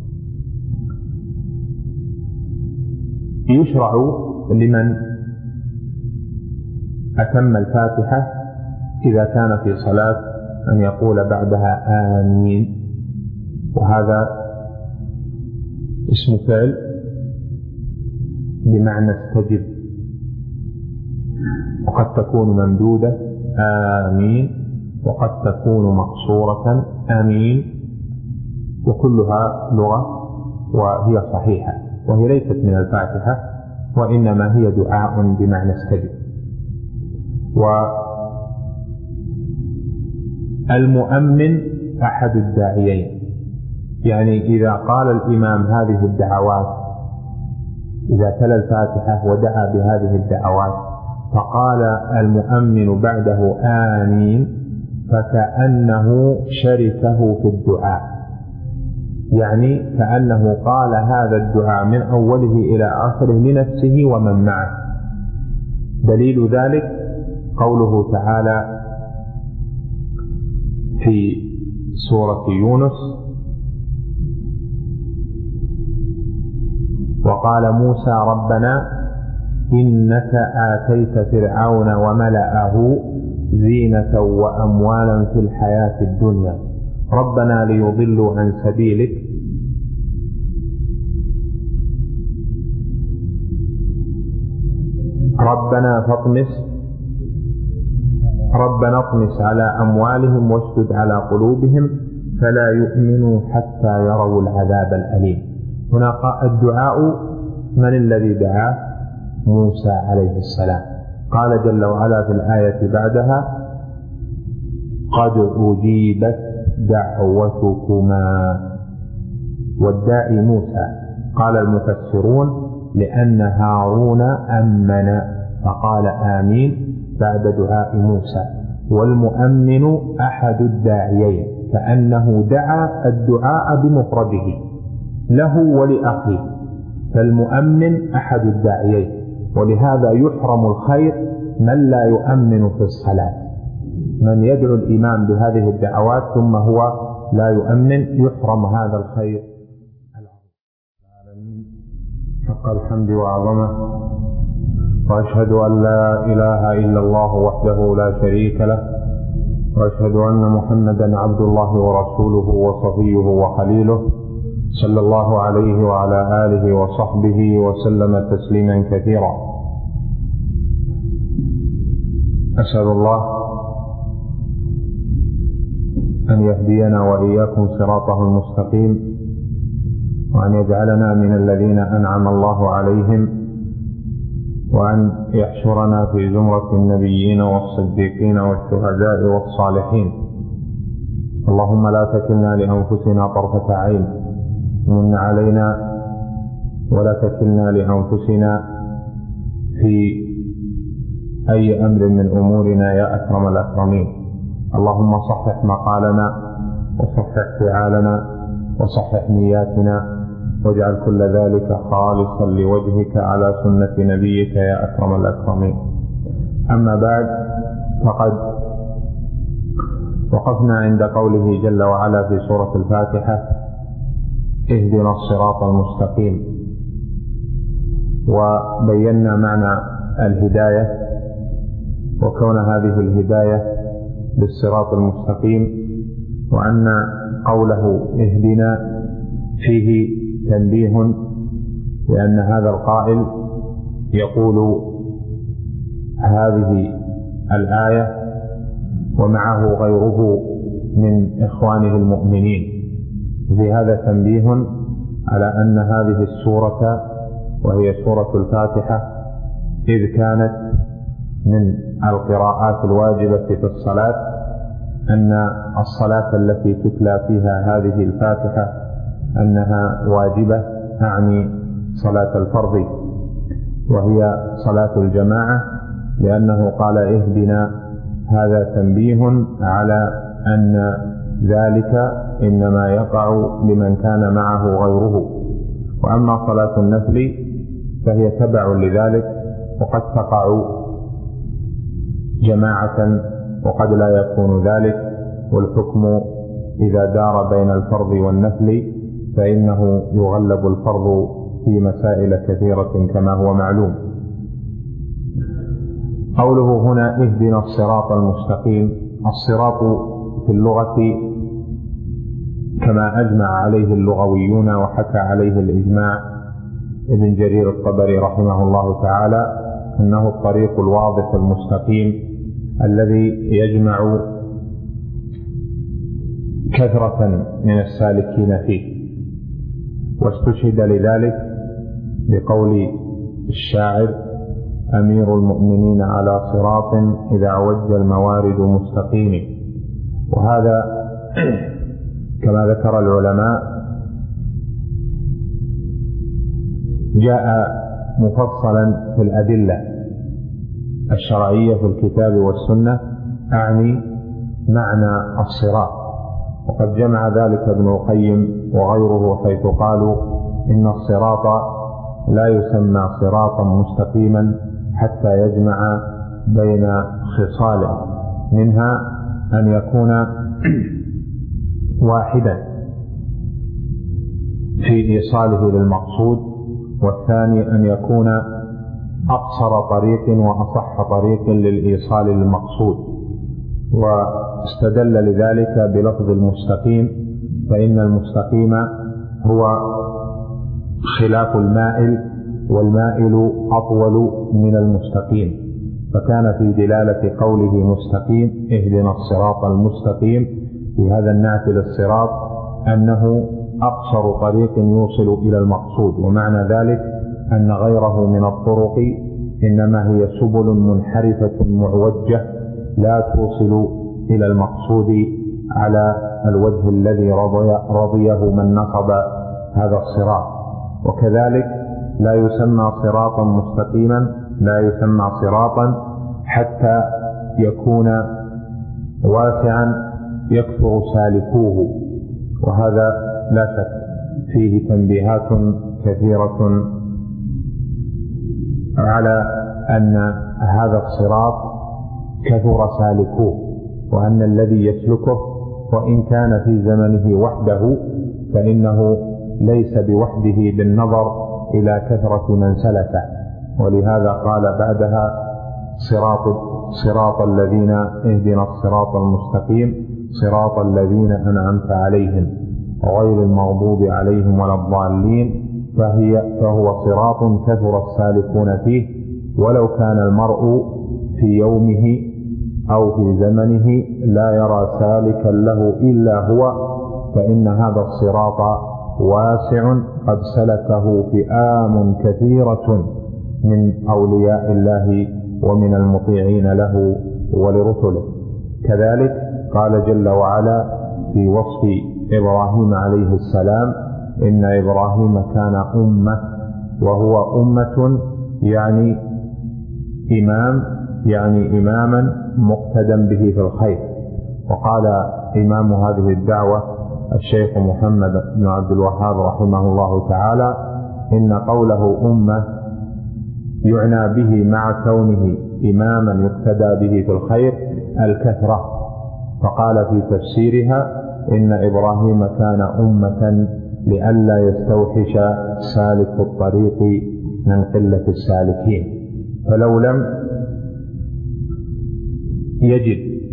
يشرع لمن أتم الفاتحة إذا كان في صلاة أن يقول بعدها آمين، وهذا اسم فعل بمعنى استجب، وقد تكون ممدودة آمين وقد تكون مقصورة آمين، وكلها لغة وهي صحيحة، وهي ليست من الفاتحة وإنما هي دعاء بمعنى استجب. والمؤمن أحد الداعيين، يعني إذا قال الإمام هذه الدعوات، إذا تلا الفاتحة ودعا بهذه الدعوات فقال المؤمن بعده آمين فكأنه شركه في الدعاء، يعني كأنه قال هذا الدعاء من أوله إلى آخره لنفسه ومن معه. دليل ذلك قوله تعالى في سورة يونس: وقال موسى ربنا إنك آتيت فرعون وملأه زينة وأموالا في الحياة الدنيا ربنا ليضلوا عن سبيلك ربنا فاطمس ربنا اطمس على أموالهم واشدد على قلوبهم فلا يؤمنوا حتى يروا العذاب الأليم. هنا الدعاء من الذي دعاه؟ موسى عليه السلام. قال جل وعلا في الآية بعدها: قد أجيبت دعوتكما، والداعي موسى. قال المفسرون لأن هارون أمن فقال آمين بعد دعاء موسى، والمؤمن أحد الداعيين كأنه دعا الدعاء بمفرده له ولأخيه، فالمؤمن أحد الداعيين، ولهذا يحرم الخير من لا يؤمن في الصلاة. من يدعو الإمام بهذه الدعوات ثم هو لا يؤمن يحرم هذا الخير العظيم. حق الحمد وعظمه، وأشهد أن لا إله إلا الله وحده لا شريك له، وأشهد أن محمدا عبد الله ورسوله وصفيه وخليله، صلى الله عليه وعلى آله وصحبه وسلم تسليما كثيرا. أسأل الله أن يهدينا وإياكم صراطه المستقيم، وأن يجعلنا من الذين أنعم الله عليهم، وأن يحشرنا في زمرة النبيين والصديقين والشهداء والصالحين. اللهم لا تكلنا لأنفسنا طرفة عين، من علينا ولا تكلنا لأنفسنا في أي أمر من أمورنا يا أكرم الأكرمين. اللهم صحح مقالنا وصحح فعالنا وصحح نياتنا، واجعل كل ذلك خالصا لوجهك على سنة نبيك يا أكرم الأكرمين. أما بعد، فقد وقفنا عند قوله جل وعلا في سورة الفاتحة: اهدنا الصراط المستقيم، وبينا معنى الهداية وكون هذه الهداية للصراط المستقيم، وأن قوله اهدنا فيه تنبيه، لأن هذا القائل يقول هذه الآية ومعه غيره من إخوانه المؤمنين. في هذا تنبيه على أن هذه السورة وهي سورة الفاتحة إذ كانت من القراءات الواجبة في الصلاة، أن الصلاة التي تتلى فيها هذه الفاتحة أنها واجبة، أعني صلاة الفرض وهي صلاة الجماعة، لأنه قال اهدنا. هذا تنبيه على أن ذلك إنما يقع لمن كان معه غيره. وأما صلاة النفل فهي تبع لذلك، وقد تقع جماعة وقد لا يكون ذلك، والحكم إذا دار بين الفرض والنفل فإنه يغلب الفرض في مسائل كثيرة كما هو معلوم. قوله هنا اهدنا الصراط المستقيم، الصراط في اللغة كما أجمع عليه اللغويون وحكى عليه الإجماع ابن جرير الطبري رحمه الله تعالى أنه الطريق الواضح المستقيم الذي يجمع كثرة من السالكين فيه. واستشهد لذلك بقول الشاعر أمير المؤمنين على صراط إذا عوج الموارد مستقيم. وهذا كما ذكر العلماء جاء مفصلا في الأدلة الشرعية في الكتاب والسنة، أعني معنى الصراط. وقد جمع ذلك ابن القيم وغيره حيث قالوا إن الصراط لا يسمى صراطا مستقيما حتى يجمع بين خصاله، منها أن يكون واحدا في إيصاله للمقصود، والثاني أن يكون أقصر طريق وأصح طريق للإيصال للمقصود. واستدل لذلك بلفظ المستقيم، فإن المستقيم هو خلاف المائل، والمائل أطول من المستقيم، فكان في دلالة قوله مستقيم اهدنا الصراط المستقيم في هذا النعت للصراط أنه أقصر طريق يوصل إلى المقصود، ومعنى ذلك أن غيره من الطرق إنما هي سبل منحرفة معوجة لا توصل إلى المقصود على الوجه الذي رضي رضيه من نصب هذا الصراط. وكذلك لا يسمى صراطا مستقيما، لا يسمى صراطا حتى يكون واسعا يكثر سالكوه، وهذا لا شك فيه تنبيهات كثيرة على أن هذا الصراط كثر سالكوه، وأن الذي يسلكه وإن كان في زمنه وحده فإنه ليس بوحده بالنظر إلى كثرة من سلكه. ولهذا قال بعدها صراط صراط الذين اهدنا الصراط المستقيم صراط الذين أنعمت عليهم غير المغضوب عليهم ولا الضالين، فهي فهو صراط كثر السالكون فيه، ولو كان المرء في يومه أو في زمنه لا يرى سالكا له إلا هو، فإن هذا الصراط واسع قد سلكه فئام كثيرة من أولياء الله ومن المطيعين له ولرسله. كذلك قال جل وعلا في وصف إبراهيم عليه السلام إن إبراهيم كان أمة، وهو أمة يعني إمام، يعني إماما مقتدى به في الخير. وقال إمام هذه الدعوة الشيخ محمد بن عبد الوهاب رحمه الله تعالى إن قوله أمة يعنى به مع كونه إماما يقتدى به في الخير الكثرة، فقال في تفسيرها إن إبراهيم كان أمة لئلا يستوحش سالك الطريق من قلة السالكين. فلو لم يجد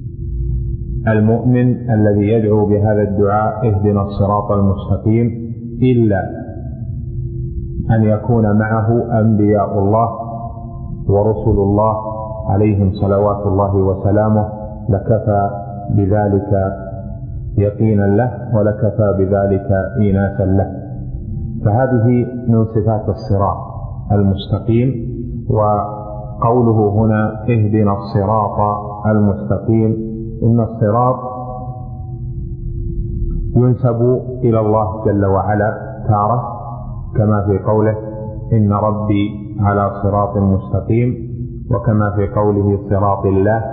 المؤمن الذي يدعو بهذا الدعاء اهدنا الصراط المستقيم إلا أن يكون معه أنبياء الله ورسل الله عليهم صلوات الله وسلامه، لكفى بذلك يقينا له ولكفى بذلك إيناسا له. فهذه من صفات الصراط المستقيم. وقوله هنا اهدنا الصراط المستقيم، إن الصراط ينسب إلى الله جل وعلا تارة، كما في قوله إن ربي على صراط مستقيم، وكما في قوله صراط الله.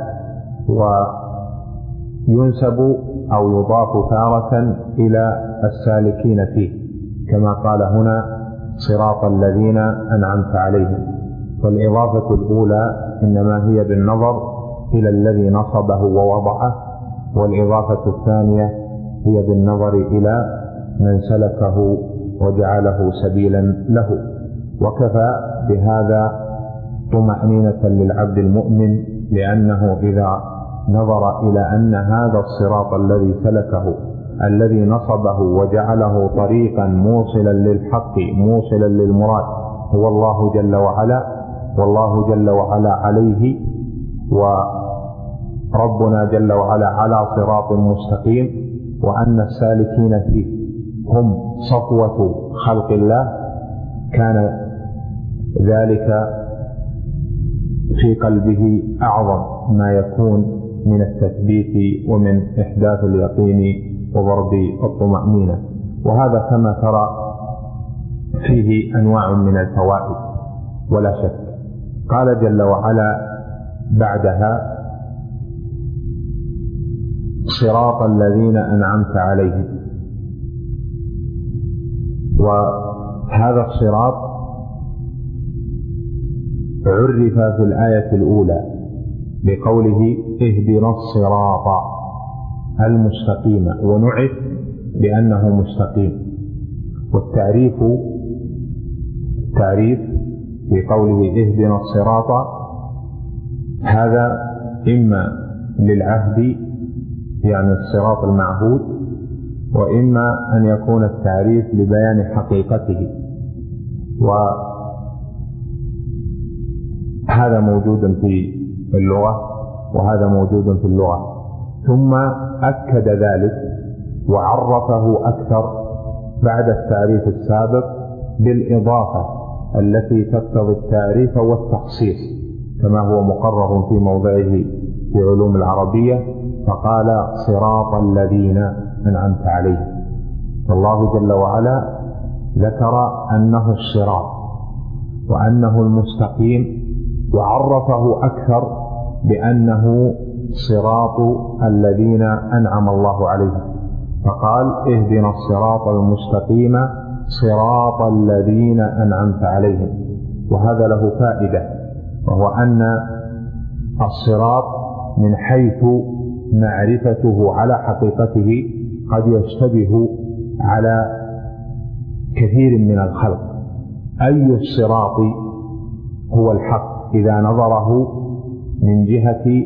وينسب أو يضاف تارة إلى السالكين فيه، كما قال هنا صراط الذين أنعمت عليهم. والإضافة الأولى إنما هي بالنظر إلى الذي نصبه ووضعه، والإضافة الثانية هي بالنظر إلى من سلكه وجعله سبيلا له. وكفى بهذا طمأنينة للعبد المؤمن، لأنه إذا نظر إلى أن هذا الصراط الذي سلكه الذي نصبه وجعله طريقا موصلا للحق موصلا للمراد هو الله جل وعلا، والله جل وعلا عليه وربنا جل وعلا على صراط مستقيم، وأن السالكين فيه هم صفوة خلق الله، كان ذلك في قلبه أعظم ما يكون من التثبيت ومن إحداث اليقين وضرب الطمأنينة. وهذا كما ترى فيه أنواع من الفوائد ولا شك. قال جل وعلا بعدها صراط الذين أنعمت عليهم. وهذا الصراط عرف في الآية الأولى بقوله اهدنا الصراط المستقيم، ونعت بأنه مستقيم. والتعريف تعريف في قوله اهدنا الصراط هذا إما للعهد يعني الصراط المعهود، وإما أن يكون التعريف لبيان حقيقته، وهذا موجود في اللغة وهذا موجود في اللغة. ثم أكد ذلك وعرفه أكثر بعد التعريف السابق بالإضافة التي تقتضي التعريف والتخصيص، كما هو مقرر في موضعه في علوم العربية، فقال صراط الذين أنعمت عليهم. فالله جل وعلا ذكر أنه الصراط وأنه المستقيم، وعرفه أكثر بأنه صراط الذين أنعم الله عليهم، فقال اهدنا الصراط المستقيم صراط الذين أنعمت عليهم. وهذا له فائدة، وهو أن الصراط من حيث معرفته على حقيقته قد يشتبه على كثير من الخلق. أي الصراط هو الحق إذا نظره من جهة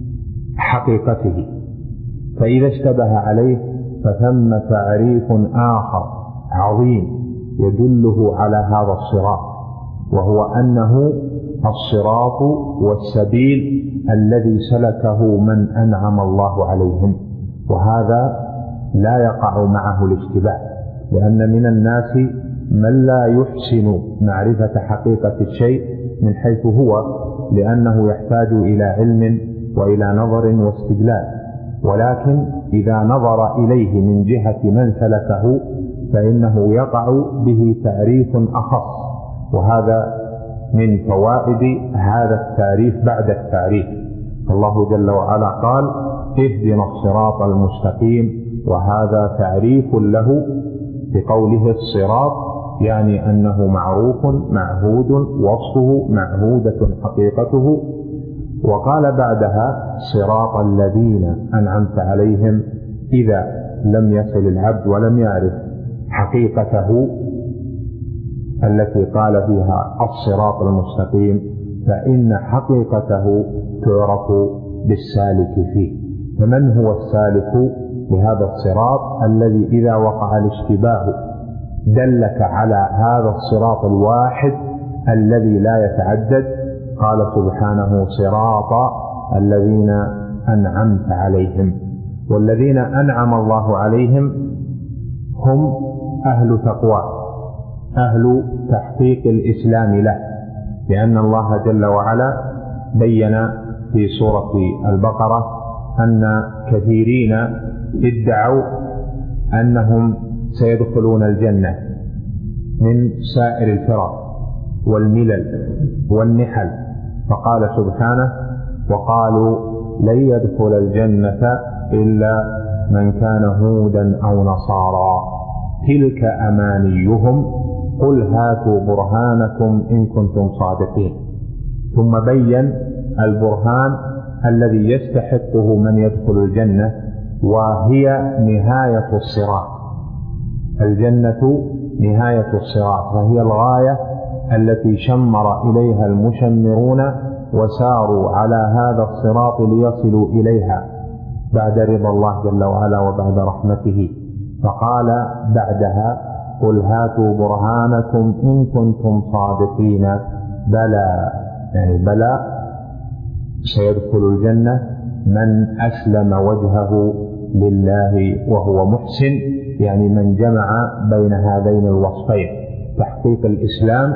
حقيقته، فإذا اشتبه عليه فثم تعريف آخر عظيم يدله على هذا الصراط، وهو أنه الصراط والسبيل الذي سلكه من أنعم الله عليهم. وهذا لا يقع معه الاشتباه، لأن من الناس من لا يحسن معرفة حقيقة الشيء من حيث هو، لأنه يحتاج إلى علم وإلى نظر واستدلال، ولكن إذا نظر إليه من جهة من سلكه فإنه يقع به تعريف أخص. وهذا من فوائد هذا التعريف بعد التعريف. الله جل وعلا قال اهدنا الصراط المستقيم، وهذا تعريف له بقوله الصراط، يعني أنه معروف معهود وصفه معهودة حقيقته. وقال بعدها صراط الذين أنعمت عليهم، إذا لم يصل العبد ولم يعرف حقيقته التي قال فيها الصراط المستقيم، فإن حقيقته تعرف بالسالك فيه. فمن هو السالك لهذا الصراط الذي إذا وقع الاشتباه دلك على هذا الصراط الواحد الذي لا يتعدد؟ قال سبحانه: صراط الذين أنعمت عليهم. والذين أنعم الله عليهم هم أهل تقواه، أهل تحقيق الإسلام له، لأن الله جل وعلا بين في سورة البقرة أن كثيرين ادعوا أنهم سيدخلون الجنة من سائر الفرق والملل والنحل، فقال سبحانه: وقالوا لن يدخل الجنة إلا من كان هودا أو نصارى تلك أمانيهم قل هاتوا برهانكم إن كنتم صادقين. ثم بين البرهان الذي يستحقه من يدخل الجنة، وهي نهاية الصراط. الجنة نهاية الصراط، وهي الغاية التي شمر إليها المشمرون وساروا على هذا الصراط ليصلوا إليها بعد رضا الله جل وعلا وبعد رحمته. فقال بعدها: قل هاتوا برهانكم إن كنتم صادقين. بلى، يعني بلى سيدخل الجنة من أسلم وجهه لله وهو محسن، يعني من جمع بين هذين الوصفين: تحقيق الإسلام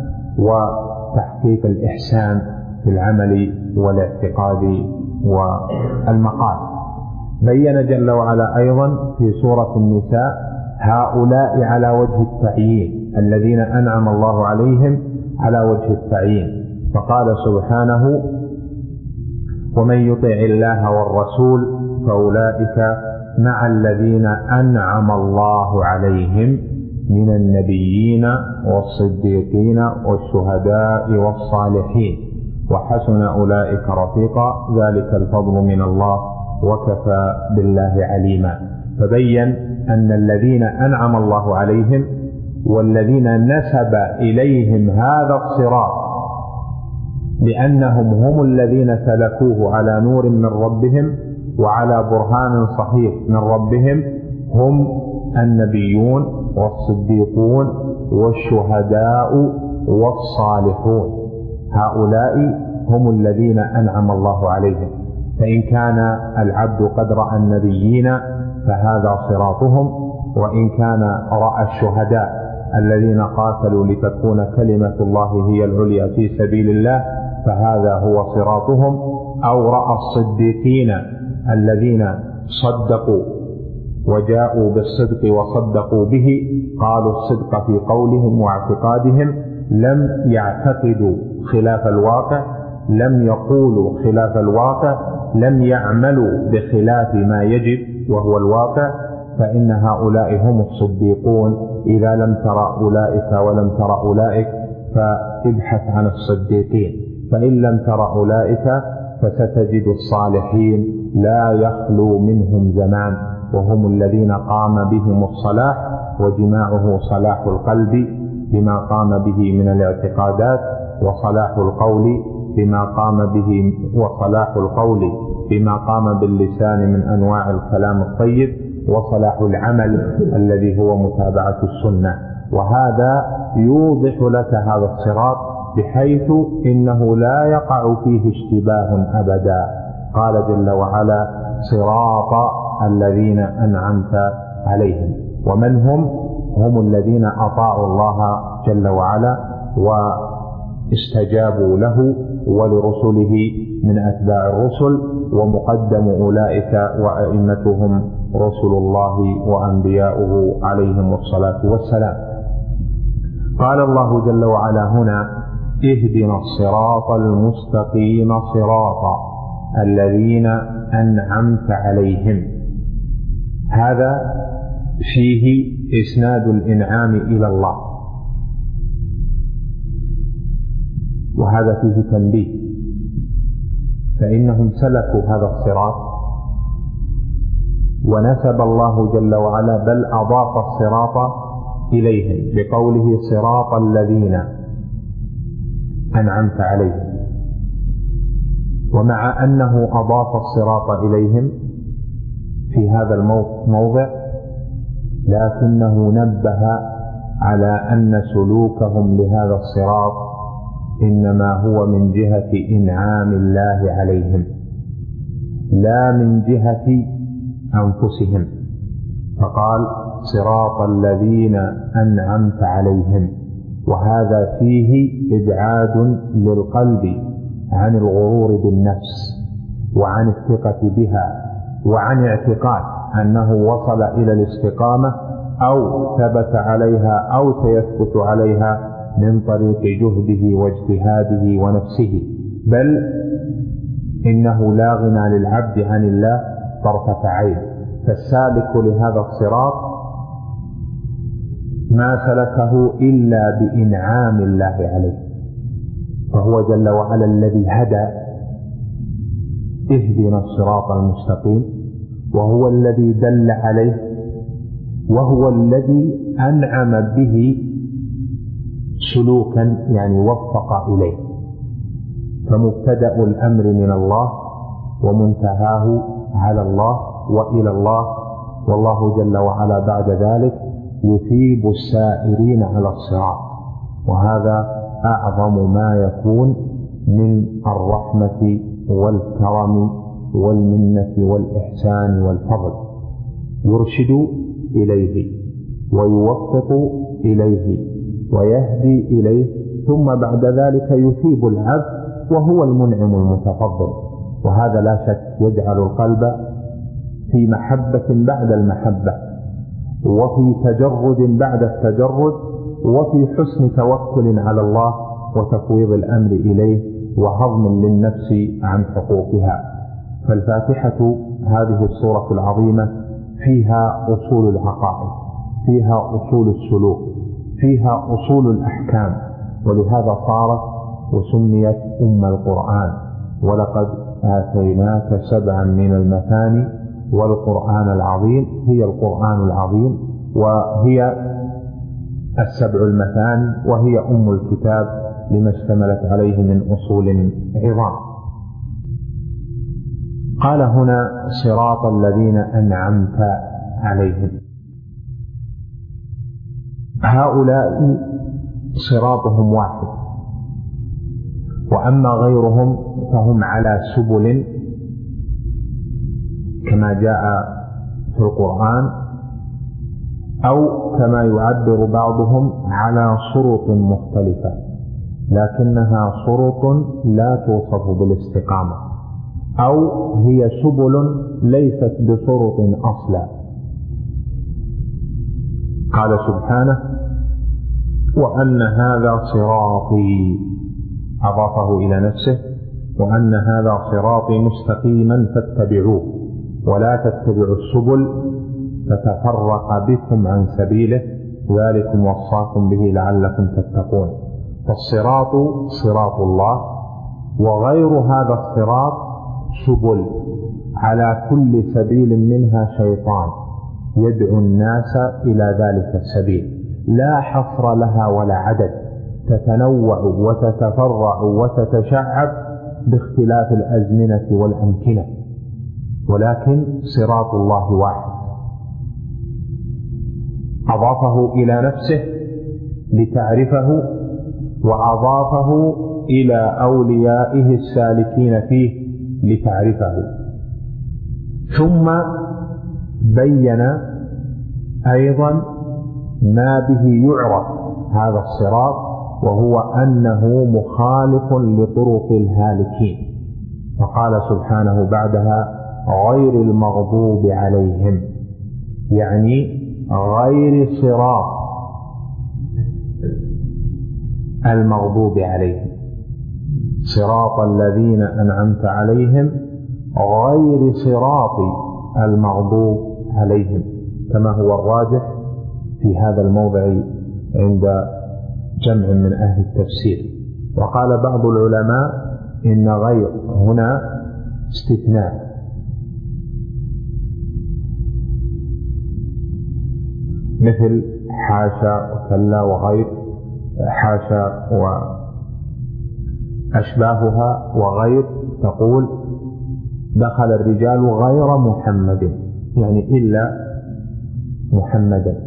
وتحقيق الإحسان في العمل والاعتقاد والمقال. بين جل وعلا أيضا في سورة النساء هؤلاء على وجه التعيين، الذين أنعم الله عليهم على وجه التعيين، فقال سبحانه: ومن يطع الله والرسول فأولئك مع الذين أنعم الله عليهم من النبيين والصديقين والشهداء والصالحين وحسن أولئك رفيقا ذلك الفضل من الله وكفى بالله عليما. فبين أن الذين أنعم الله عليهم والذين نسب إليهم هذا الصراط لأنهم هم الذين سلكوه على نور من ربهم وعلى برهان صحيح من ربهم هم النبيون والصديقون والشهداء والصالحون. هؤلاء هم الذين أنعم الله عليهم. فإن كان العبد قد رأى النبيين فهذا صراطهم، وإن كان رأى الشهداء الذين قاتلوا لتكون كلمة الله هي العليا في سبيل الله فهذا هو صراطهم، أو رأى الصديقين الذين صدقوا وجاءوا بالصدق وصدقوا به، قالوا الصدق في قولهم واعتقادهم، لم يعتقدوا خلاف الواقع، لم يقولوا خلاف الواقع، لم يعملوا بخلاف ما يجب وهو الواقع، فإن هؤلاء هم الصديقون. إذا لم ترى أولئك ولم ترى أولئك فابحث عن الصديقين، فإن لم ترى أولئك فستجد الصالحين لا يخلو منهم زمان، وهم الذين قام بهم الصلاح، وجماعه صلاح القلب بما قام به من الاعتقادات، وصلاح القول بما قام به وصلاح القول بما قام باللسان من أنواع الكلام الطيب، وصلاح العمل الذي هو متابعة السنة. وهذا يوضح لك هذا الصراط بحيث إنه لا يقع فيه اشتباه أبدا. قال جل وعلا: صراط الذين أنعمت عليهم. ومن هم؟ هم الذين أطاعوا الله جل وعلا واستجابوا له ولرسله من أتباع الرسل، ومقدم أولئك وأئمتهم رسل الله وأنبياؤه عليهم الصلاة والسلام. قال الله جل وعلا هنا: اهدنا الصراط المستقيم صراط الذين أنعمت عليهم. هذا فيه إسناد الإنعام إلى الله، وهذا فيه تنبيه، فإنهم سلكوا هذا الصراط ونسب الله جل وعلا بل أضاف الصراط إليهم بقوله: صراط الذين أنعمت عليهم. ومع أنه أضاف الصراط إليهم في هذا الموضع، لكنه نبه على أن سلوكهم لهذا الصراط إنما هو من جهة إنعام الله عليهم لا من جهة أنفسهم، فقال صراط الذين أنعمت عليهم، وهذا فيه إبعاد للقلب عن الغرور بالنفس وعن الثقة بها وعن اعتقاد أنه وصل إلى الاستقامة أو ثبت عليها أو سيثبت عليها من طريق جهده واجتهاده ونفسه، بل إنه لا غنى للعبد عن الله طرفة عين. فالسالك لهذا الصراط ما سلكه إلا بإنعام الله عليه، فهو جل وعلا الذي هدى اهدنا الصراط المستقيم، وهو الذي دل عليه، وهو الذي أنعم به سلوكا يعني وفق إليه. فمبتدأ الأمر من الله ومنتهاه على الله وإلى الله، والله جل وعلا بعد ذلك يثيب السائرين على الصراط، وهذا أعظم ما يكون من الرحمة والكرم والمنة والإحسان والفضل، يرشد إليه ويوفق إليه ويهدي إليه، ثم بعد ذلك يثيب العبد وهو المنعم المتفضل. وهذا لا شك يجعل القلب في محبة بعد المحبة، وفي تجرد بعد التجرد، وفي حسن توكل على الله وتفويض الأمر إليه وهضم للنفس عن حقوقها. فالفاتحة هذه السورة العظيمة فيها أصول العقائد، فيها أصول السلوك، فيها أصول الأحكام، ولهذا صارت وسميت أم القرآن. ولقد آتيناك سبعا من المثاني والقرآن العظيم، هي القرآن العظيم وهي السبع المثاني وهي أم الكتاب لما اشتملت عليه من أصول عظام. قال هنا صراط الذين أنعمت عليهم، هؤلاء صراطهم واحد، وأما غيرهم فهم على سبل كما جاء في القرآن، أو كما يعبر بعضهم على صروط مختلفة، لكنها صروط لا توصف بالاستقامة، أو هي سبل ليست بصروط أصلا. قال سبحانه وأن هذا صراطي، أضافه إلى نفسه، وأن هذا صراطي مستقيما فاتبعوه ولا تتبعوا السبل فتفرق بكم عن سبيله ذلكم وصاكم به لعلكم تتقون. فالصراط صراط الله، وغير هذا الصراط سبل، على كل سبيل منها شيطان يدعو الناس إلى ذلك السبيل، لا حصر لها ولا عدد، تتنوع وتتفرع وتتشعب باختلاف الأزمنة والأمكنة، ولكن صراط الله واحد. أضافه إلى نفسه لتعرفه، وأضافه إلى أوليائه السالكين فيه لتعرفه، ثم بين أيضا ما به يعرف هذا الصراط، وهو أنه مخالف لطرق الهالكين، فقال سبحانه بعدها غير المغضوب عليهم، يعني غير صراط المغضوب عليهم، صراط الذين أنعمت عليهم غير صراط المغضوب عليهم، كما هو الراجح في هذا الموضع عند جمع من أهل التفسير. وقال بعض العلماء إن غير هنا استثناء، مثل حاشا وكلا وغير، حاشا أشباهها وغير تقول دخل الرجال غير محمد، يعني إلا محمدا،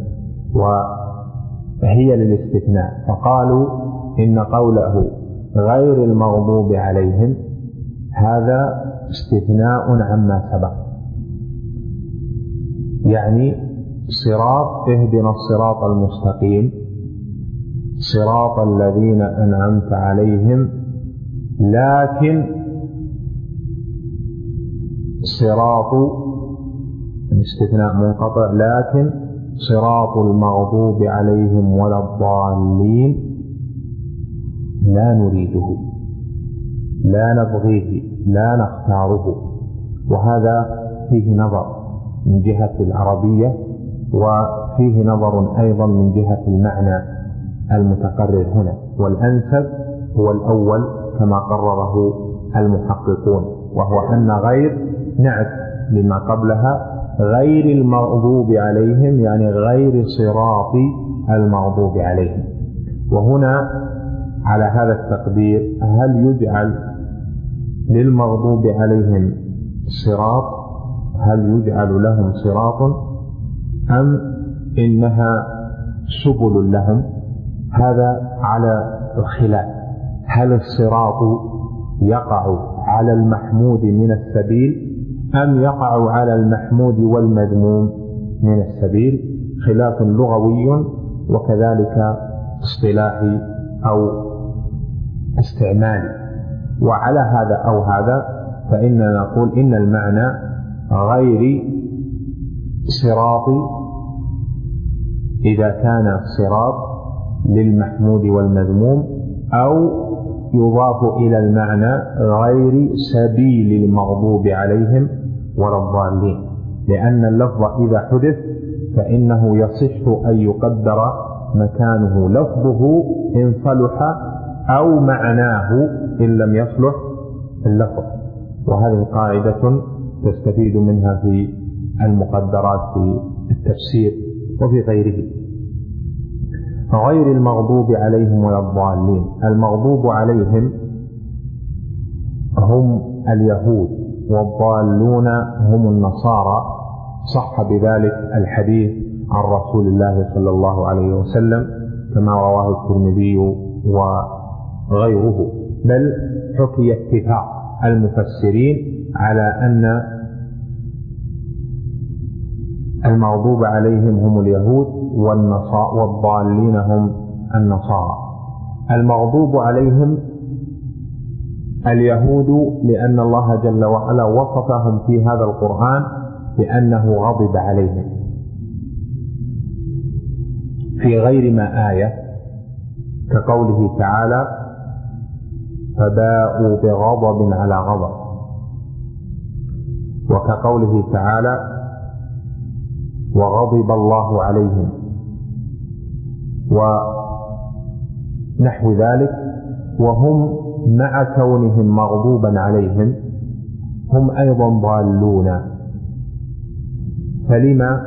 وهي للاستثناء. فقالوا إن قوله غير المغضوب عليهم هذا استثناء عما سبق، يعني صراط اهدنا الصراط المستقيم صراط الذين أنعمت عليهم، لكن صراط استثناء منقطع، لكن صراط المغضوب عليهم ولا الضالين لا نريده لا نبغيه لا نختاره. وهذا فيه نظر من جهة العربية، وفيه نظر أيضا من جهة المعنى المتقرر هنا، والأنسب هو الأول كما قرره المحققون، وهو أن غير نعت لما قبلها غير المغضوب عليهم، يعني غير صراط المغضوب عليهم. وهنا على هذا التقدير هل يجعل للمغضوب عليهم صراط، هل يجعل لهم صراط أم إنها سبل لهم؟ هذا على الخلاف، هل الصراط يقع على المحمود من السبيل أم يقع على المحمود والمذموم من السبيل؟ خلاف لغوي وكذلك اصطلاحي أو استعمالي. وعلى هذا أو هذا فإننا نقول إن المعنى غير صراط إذا كان الصراط للمحمود والمذموم، أو يضاف إلى المعنى غير سبيل المغضوب عليهم ولا الضالين، لأن اللفظ إذا حدث فإنه يصح أن يقدر مكانه لفظه إن صلح أو معناه إن لم يصلح اللفظ. وهذه قاعدة تستفيد منها في المقدرات في التفسير وفي غيره. غير المغضوب عليهم ولا الضالين، المغضوب عليهم هم اليهود، والضالون هم النصارى. صح بذلك الحديث عن رسول الله صلى الله عليه وسلم كما رواه الترمذي وغيره، بل حكي اتفاق المفسرين على أن المغضوب عليهم هم اليهود والضالين هم النصارى. المغضوب عليهم اليهود لأن الله جل وعلا وصفهم في هذا القرآن بأنه غضب عليهم في غير ما آية، كقوله تعالى فباءوا بغضب على غضب، وكقوله تعالى وغضب الله عليهم، ونحو ذلك. وهم مع كونهم مغضوبا عليهم هم أيضا ضالون، فلما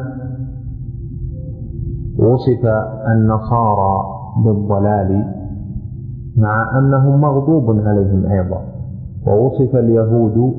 وصف النصارى بالضلال مع أنهم مغضوب عليهم أيضا، ووصف اليهود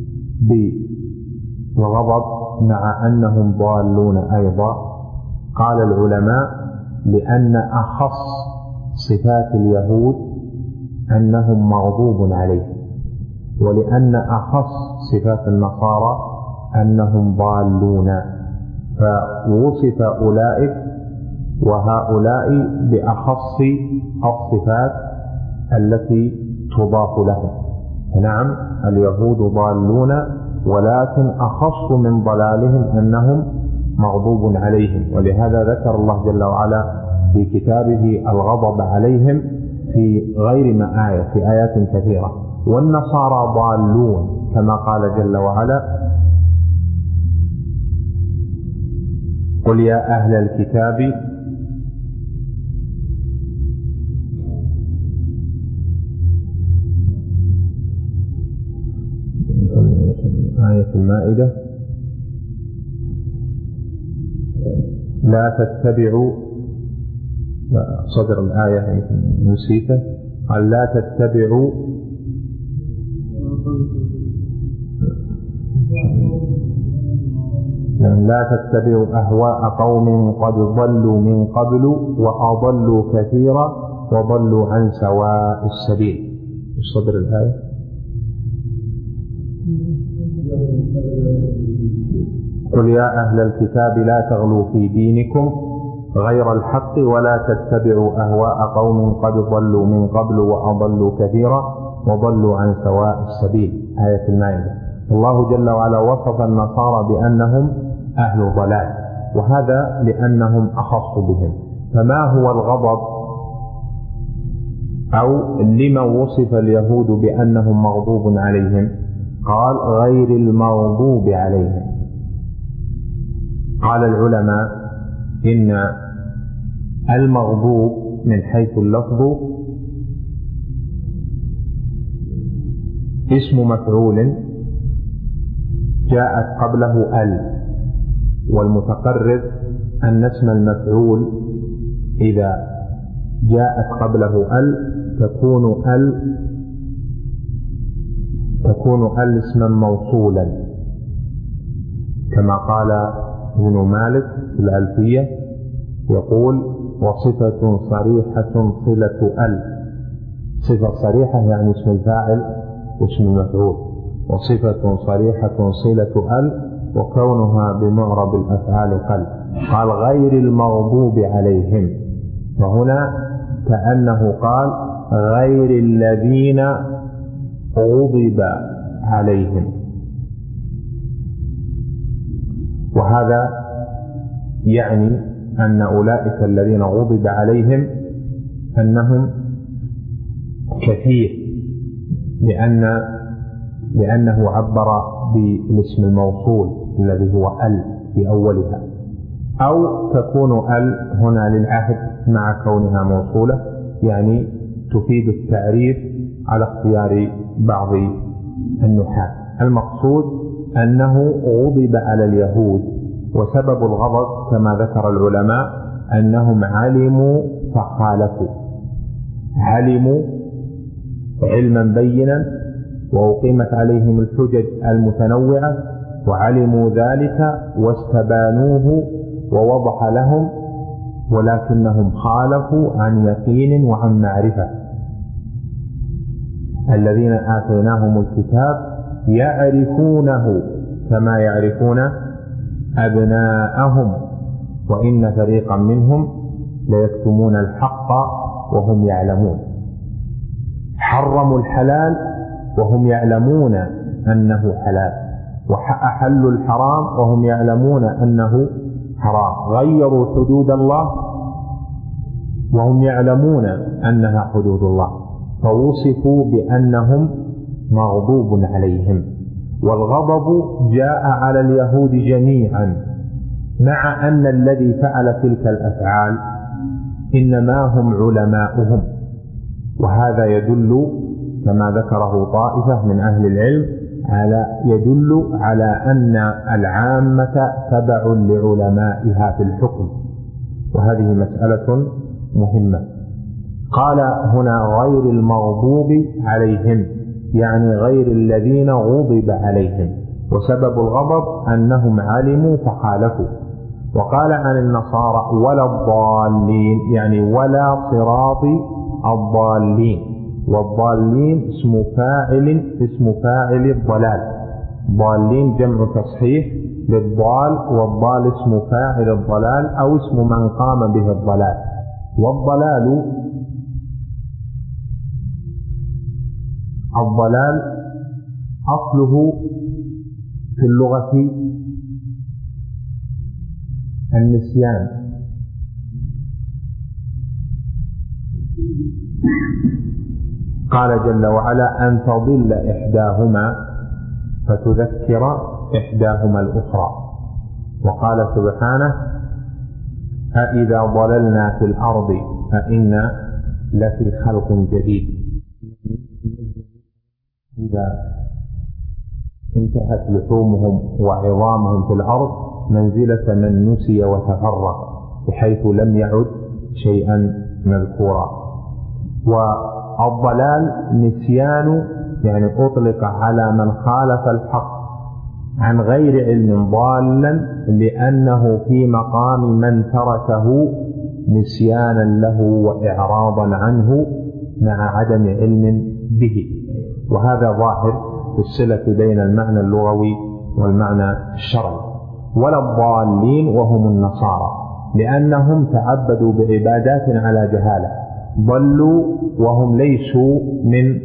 بالغضب مع أنهم ضالون أيضا؟ قال العلماء لأن أخص صفات اليهود أنهم مغضوب عليهم، ولأن أخص صفات النصارى أنهم ضالون، فوصف أولئك وهؤلاء بأخص الصفات التي تضاف لهم. نعم اليهود ضالون، ولكن أخص من ضلالهم أنهم مغضوب عليهم، ولهذا ذكر الله جل وعلا في كتابه الغضب عليهم في غير ما آية في آيات كثيرة. والنصارى ضالون كما قال جل وعلا قل يا أهل الكتاب آية المائدة لا تتبعوا صدر الآية نسيته قال لا تتبعوا لا تتبعوا أهواء قوم قد ضلوا من قبل وأضلوا كثيرا وضلوا عن سواء السبيل. الصدر الآية. قل يا أهل الكتاب لا تغلوا في دينكم غير الحق ولا تتبعوا أهواء قوم قد ضلوا من قبل وأضلوا كثيرا وضلوا عن سواء السبيل. آية المائدة. الله جل وعلا وصف النصارى بأنهم أهل ضلال، وهذا لأنهم أخص بهم. فما هو الغضب أو لما وصف اليهود بأنهم مغضوب عليهم؟ قال غير المغضوب عليهم. قال العلماء إن المغضوب من حيث اللفظ اسم مفعول جاءت قبله ال، والمتقرر أن اسم المفعول إذا جاءت قبله ال تكون ال تكون ال اسما موصولا، كما قال ابن مالك في الألفية يقول وصفة صريحة صلة ال. صفة صريحة يعني اسم الفاعل واسم المفعول، وصفة صريحة صلة ال وكونها بمعرب الأفعال قل. قال غير المغضوب عليهم، وهنا كأنه قال غير الذين غضب عليهم، وهذا يعني أن أولئك الذين غضب عليهم أنهم كثير، لأن لأنه عبر بالاسم الموصول الذي هو ال في أولها، أو تكون ال هنا للعهد مع كونها موصولة، يعني تفيد التعريف على اختيار بعض النحاة. المقصود أنه غضب على اليهود، وسبب الغضب كما ذكر العلماء أنهم علموا فخالفوا، علموا علما بينا وأقيمت عليهم الحجج المتنوعة وعلموا ذلك واستبانوه ووضح لهم، ولكنهم خالفوا عن يقين وعن معرفة. الذين آتيناهم الكتاب يعرفونه كما يعرفون أبناءهم وإن فريقا منهم ليكتمون الحق وهم يعلمون. حرموا الحلال وهم يعلمون أنه حلال، وأحلوا الحرام وهم يعلمون أنه حرام. غيروا حدود الله وهم يعلمون أنها حدود الله، فوصفوا بأنهم مغضوب عليهم. والغضب جاء على اليهود جميعا، مع أن الذي فعل تلك الأفعال إنما هم علماؤهم، وهذا يدل كما ذكره طائفة من أهل العلم على يدل على أن العامة تبع لعلمائها في الحكم، وهذه مسألة مهمة. قال هنا غير المغضوب عليهم، يعني غير الذين غضب عليهم، وسبب الغضب أنهم علموا فخالفوا. وقال عن النصارى ولا الضالين، يعني ولا صراط الضالين، والضالين اسم فاعل اسم فاعل الضلال. ضالين جمع تصحيح للضال، والضال اسم فاعل الضلال أو اسم من قام به الضلال. والضلال الضلال أصله في اللغة النسيان، قال جل وعلا أن تضل إحداهما فتذكر إحداهما الأخرى. وقال سبحانه أإذا ضللنا في الأرض أإنا لفي خلق جديد. إذا انتهت لحومهم وعظامهم في الأرض منزلة من نسي وتفرق، بحيث لم يعد شيئا مذكورا. والضلال نسيان، يعني أطلق على من خالف الحق عن غير علم ضالا لأنه في مقام من تركه نسيانا له وإعراضا عنه مع عدم علم به. وهذا ظاهر في الصلة بين المعنى اللغوي والمعنى الشرعي. ولا الضالين وهم النصارى لأنهم تعبدوا بعبادات على جهالة، ضلوا وهم ليسوا من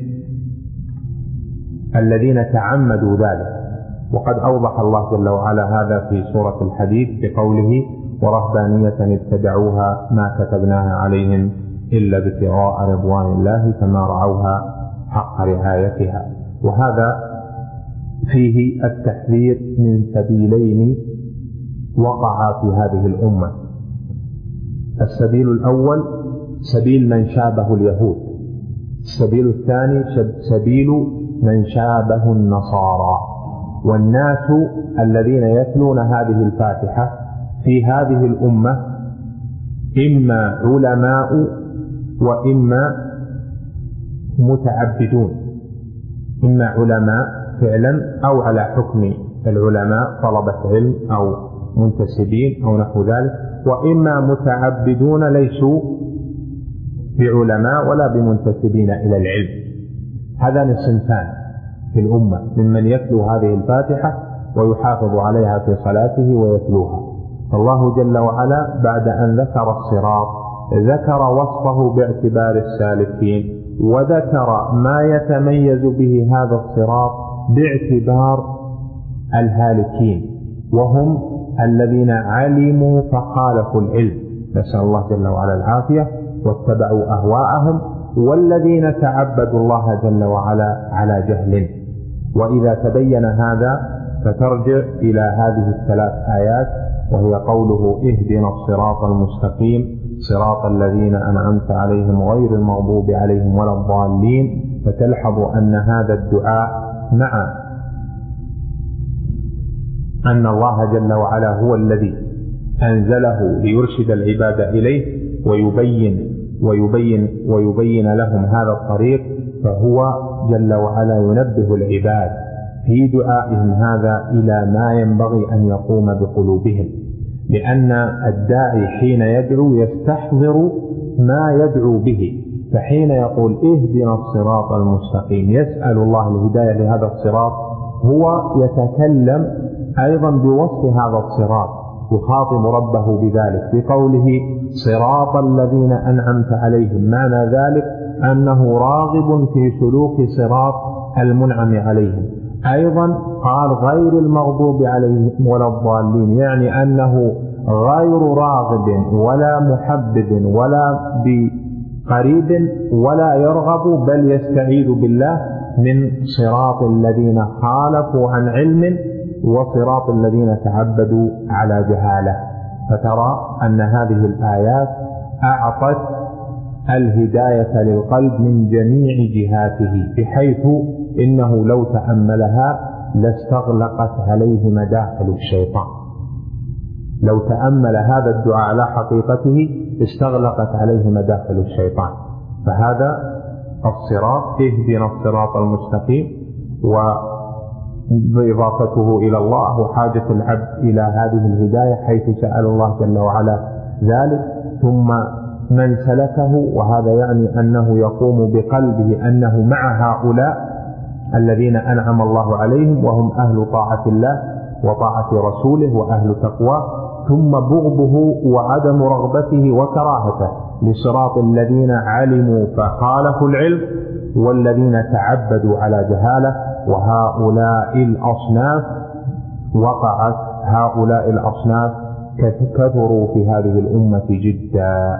الذين تعمدوا ذلك. وقد أوضح الله جل وعلا هذا في سورة الحديث بقوله ورهبانية ابتدعوها ما كتبناها عليهم إلا ابتغاء رضوان الله فما رعوها حق رعايتها. وهذا فيه التحذير من سبيلين وقعا في هذه الأمة. السبيل الأول سبيل من شابه اليهود، السبيل الثاني سبيل من شابه النصارى. والناس الذين يتلون هذه الفاتحة في هذه الأمة إما علماء وإما متعبدون، إما علماء فعلا أو على حكم العلماء طلبة علم أو منتسبين أو نحو ذلك، وإما متعبدون ليسوا بعلماء ولا بمنتسبين إلى العلم. هذان الصنفان في الأمة ممن يتلو هذه الفاتحة ويحافظ عليها في صلاته ويتلوها. الله جل وعلا بعد أن ذكر الصراط ذكر وصفه باعتبار السالكين، وذكر ما يتميز به هذا الصراط باعتبار الهالكين، وهم الذين علموا فخالفوا العلم، نسأل الله جل وعلا العافية، واتبعوا أهواءهم، والذين تعبدوا الله جل وعلا على جهل. وإذا تبين هذا فترجع إلى هذه الثلاث آيات، وهي قوله اهدنا الصراط المستقيم صراط الذين أنعمت عليهم غير المغضوب عليهم ولا الضالين. فتلحظ أن هذا الدعاء مع أن الله جل وعلا هو الذي أنزله ليرشد العباد إليه ويبين ويبين ويبين لهم هذا الطريق، فهو جل وعلا ينبه العباد في دعائهم هذا إلى ما ينبغي أن يقوم بقلوبهم، لأن الداعي حين يدعو يستحضر ما يدعو به. فحين يقول اهدنا الصراط المستقيم يسأل الله الهداية لهذا الصراط، هو يتكلم أيضا بوصف هذا الصراط، يخاطب ربه بذلك بقوله صراط الذين أنعمت عليهم. معنى ذلك أنه راغب في سلوك صراط المنعم عليهم. أيضا قال غير المغضوب عليهم ولا الضالين، يعني أنه غير راغب ولا محبب ولا بقريب ولا يرغب، بل يستعيذ بالله من صراط الذين خالفوا عن علم وصراط الذين تعبدوا على جهالة. فترى أن هذه الآيات أعطت الهداية للقلب من جميع جهاته، بحيث إنه لو تأملها لاستغلقت عليه مداخل الشيطان. لو تأمل هذا الدعاء على حقيقته استغلقت عليه مداخل الشيطان. فهذا الصراط اهدنا الصراط المستقيم، وإضافته إلى الله وحاجة العبد إلى هذه الهداية حيث سأل الله جل وعلا ذلك. ثم من سلكه، وهذا يعني أنه يقوم بقلبه أنه مع هؤلاء الذين أنعم الله عليهم وهم أهل طاعة الله وطاعة رسوله وأهل تقواه، ثم بغضه وعدم رغبته وكراهته لصراط الذين علموا فخالفوا العلم والذين تعبدوا على جهالة. وهؤلاء الأصناف وقعت هؤلاء الأصناف كثروا في هذه الأمة جدا،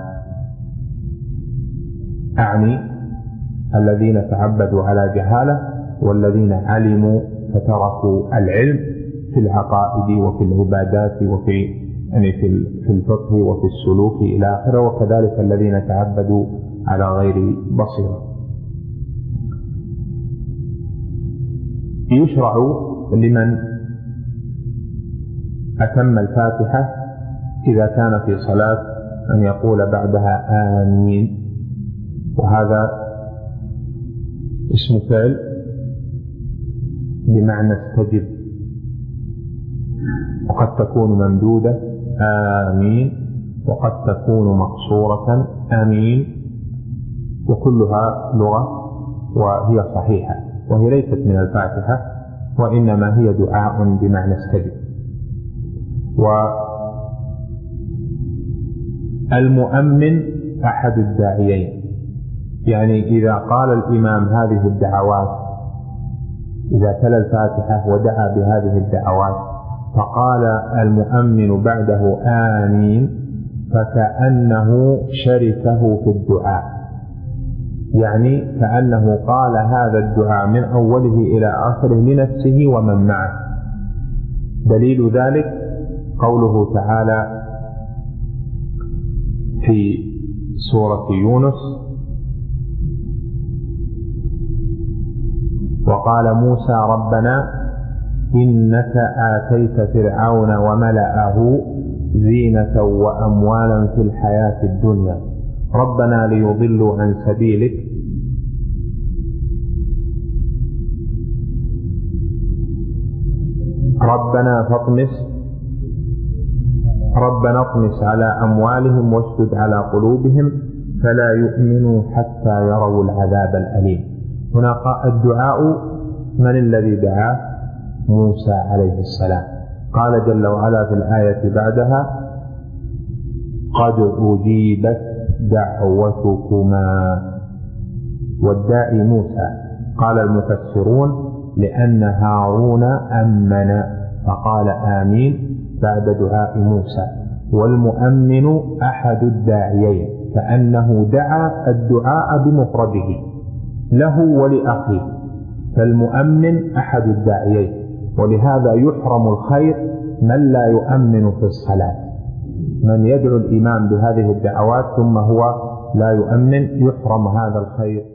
أعني الذين تعبدوا على جهالة والذين علموا فتركوا العلم في العقائد وفي العبادات وفي يعني في الفقه وفي السلوك إلى آخره، وكذلك الذين تعبدوا على غير بصيرة. يشرع لمن أتم الفاتحة إذا كان في صلاة أن يقول بعدها آمين، وهذا اسم فعل بمعنى استجب، وقد تكون ممدودة آمين، وقد تكون مقصورة آمين، وكلها لغة وهي صحيحة، وهي ليست من الفاتحة وإنما هي دعاء بمعنى استجب. والمؤمن أحد الداعيين، يعني إذا قال الإمام هذه الدعوات، إذا تلا الفاتحة ودعا بهذه الدعوات فقال المؤمن بعده آمين فكأنه شركه في الدعاء، يعني كأنه قال هذا الدعاء من أوله إلى آخره لنفسه ومن معه. دليل ذلك قوله تعالى في سورة يونس: وقال موسى ربنا إنك آتيت فرعون وملأه زينة وأموالا في الحياة الدنيا ربنا ليضلوا عن سبيلك ربنا فاطمس ربنا اطمس على أموالهم واشدد على قلوبهم فلا يؤمنوا حتى يروا العذاب الأليم. هنا الدعاء من الذي دعاه؟ موسى عليه السلام. قال جل وعلا في الآية بعدها: قد أجيبت دعوتكما، والداعي موسى. قال المفسرون لأن هارون أمن فقال آمين بعد دعاء موسى، والمؤمن أحد الداعيين، كأنه دعا الدعاء بمفرده له ولأخيه، فالمؤمن أحد الداعيين، ولهذا يحرم الخير من لا يؤمن في الصلاة. من يدعو الإمام بهذه الدعوات ثم هو لا يؤمن يحرم هذا الخير.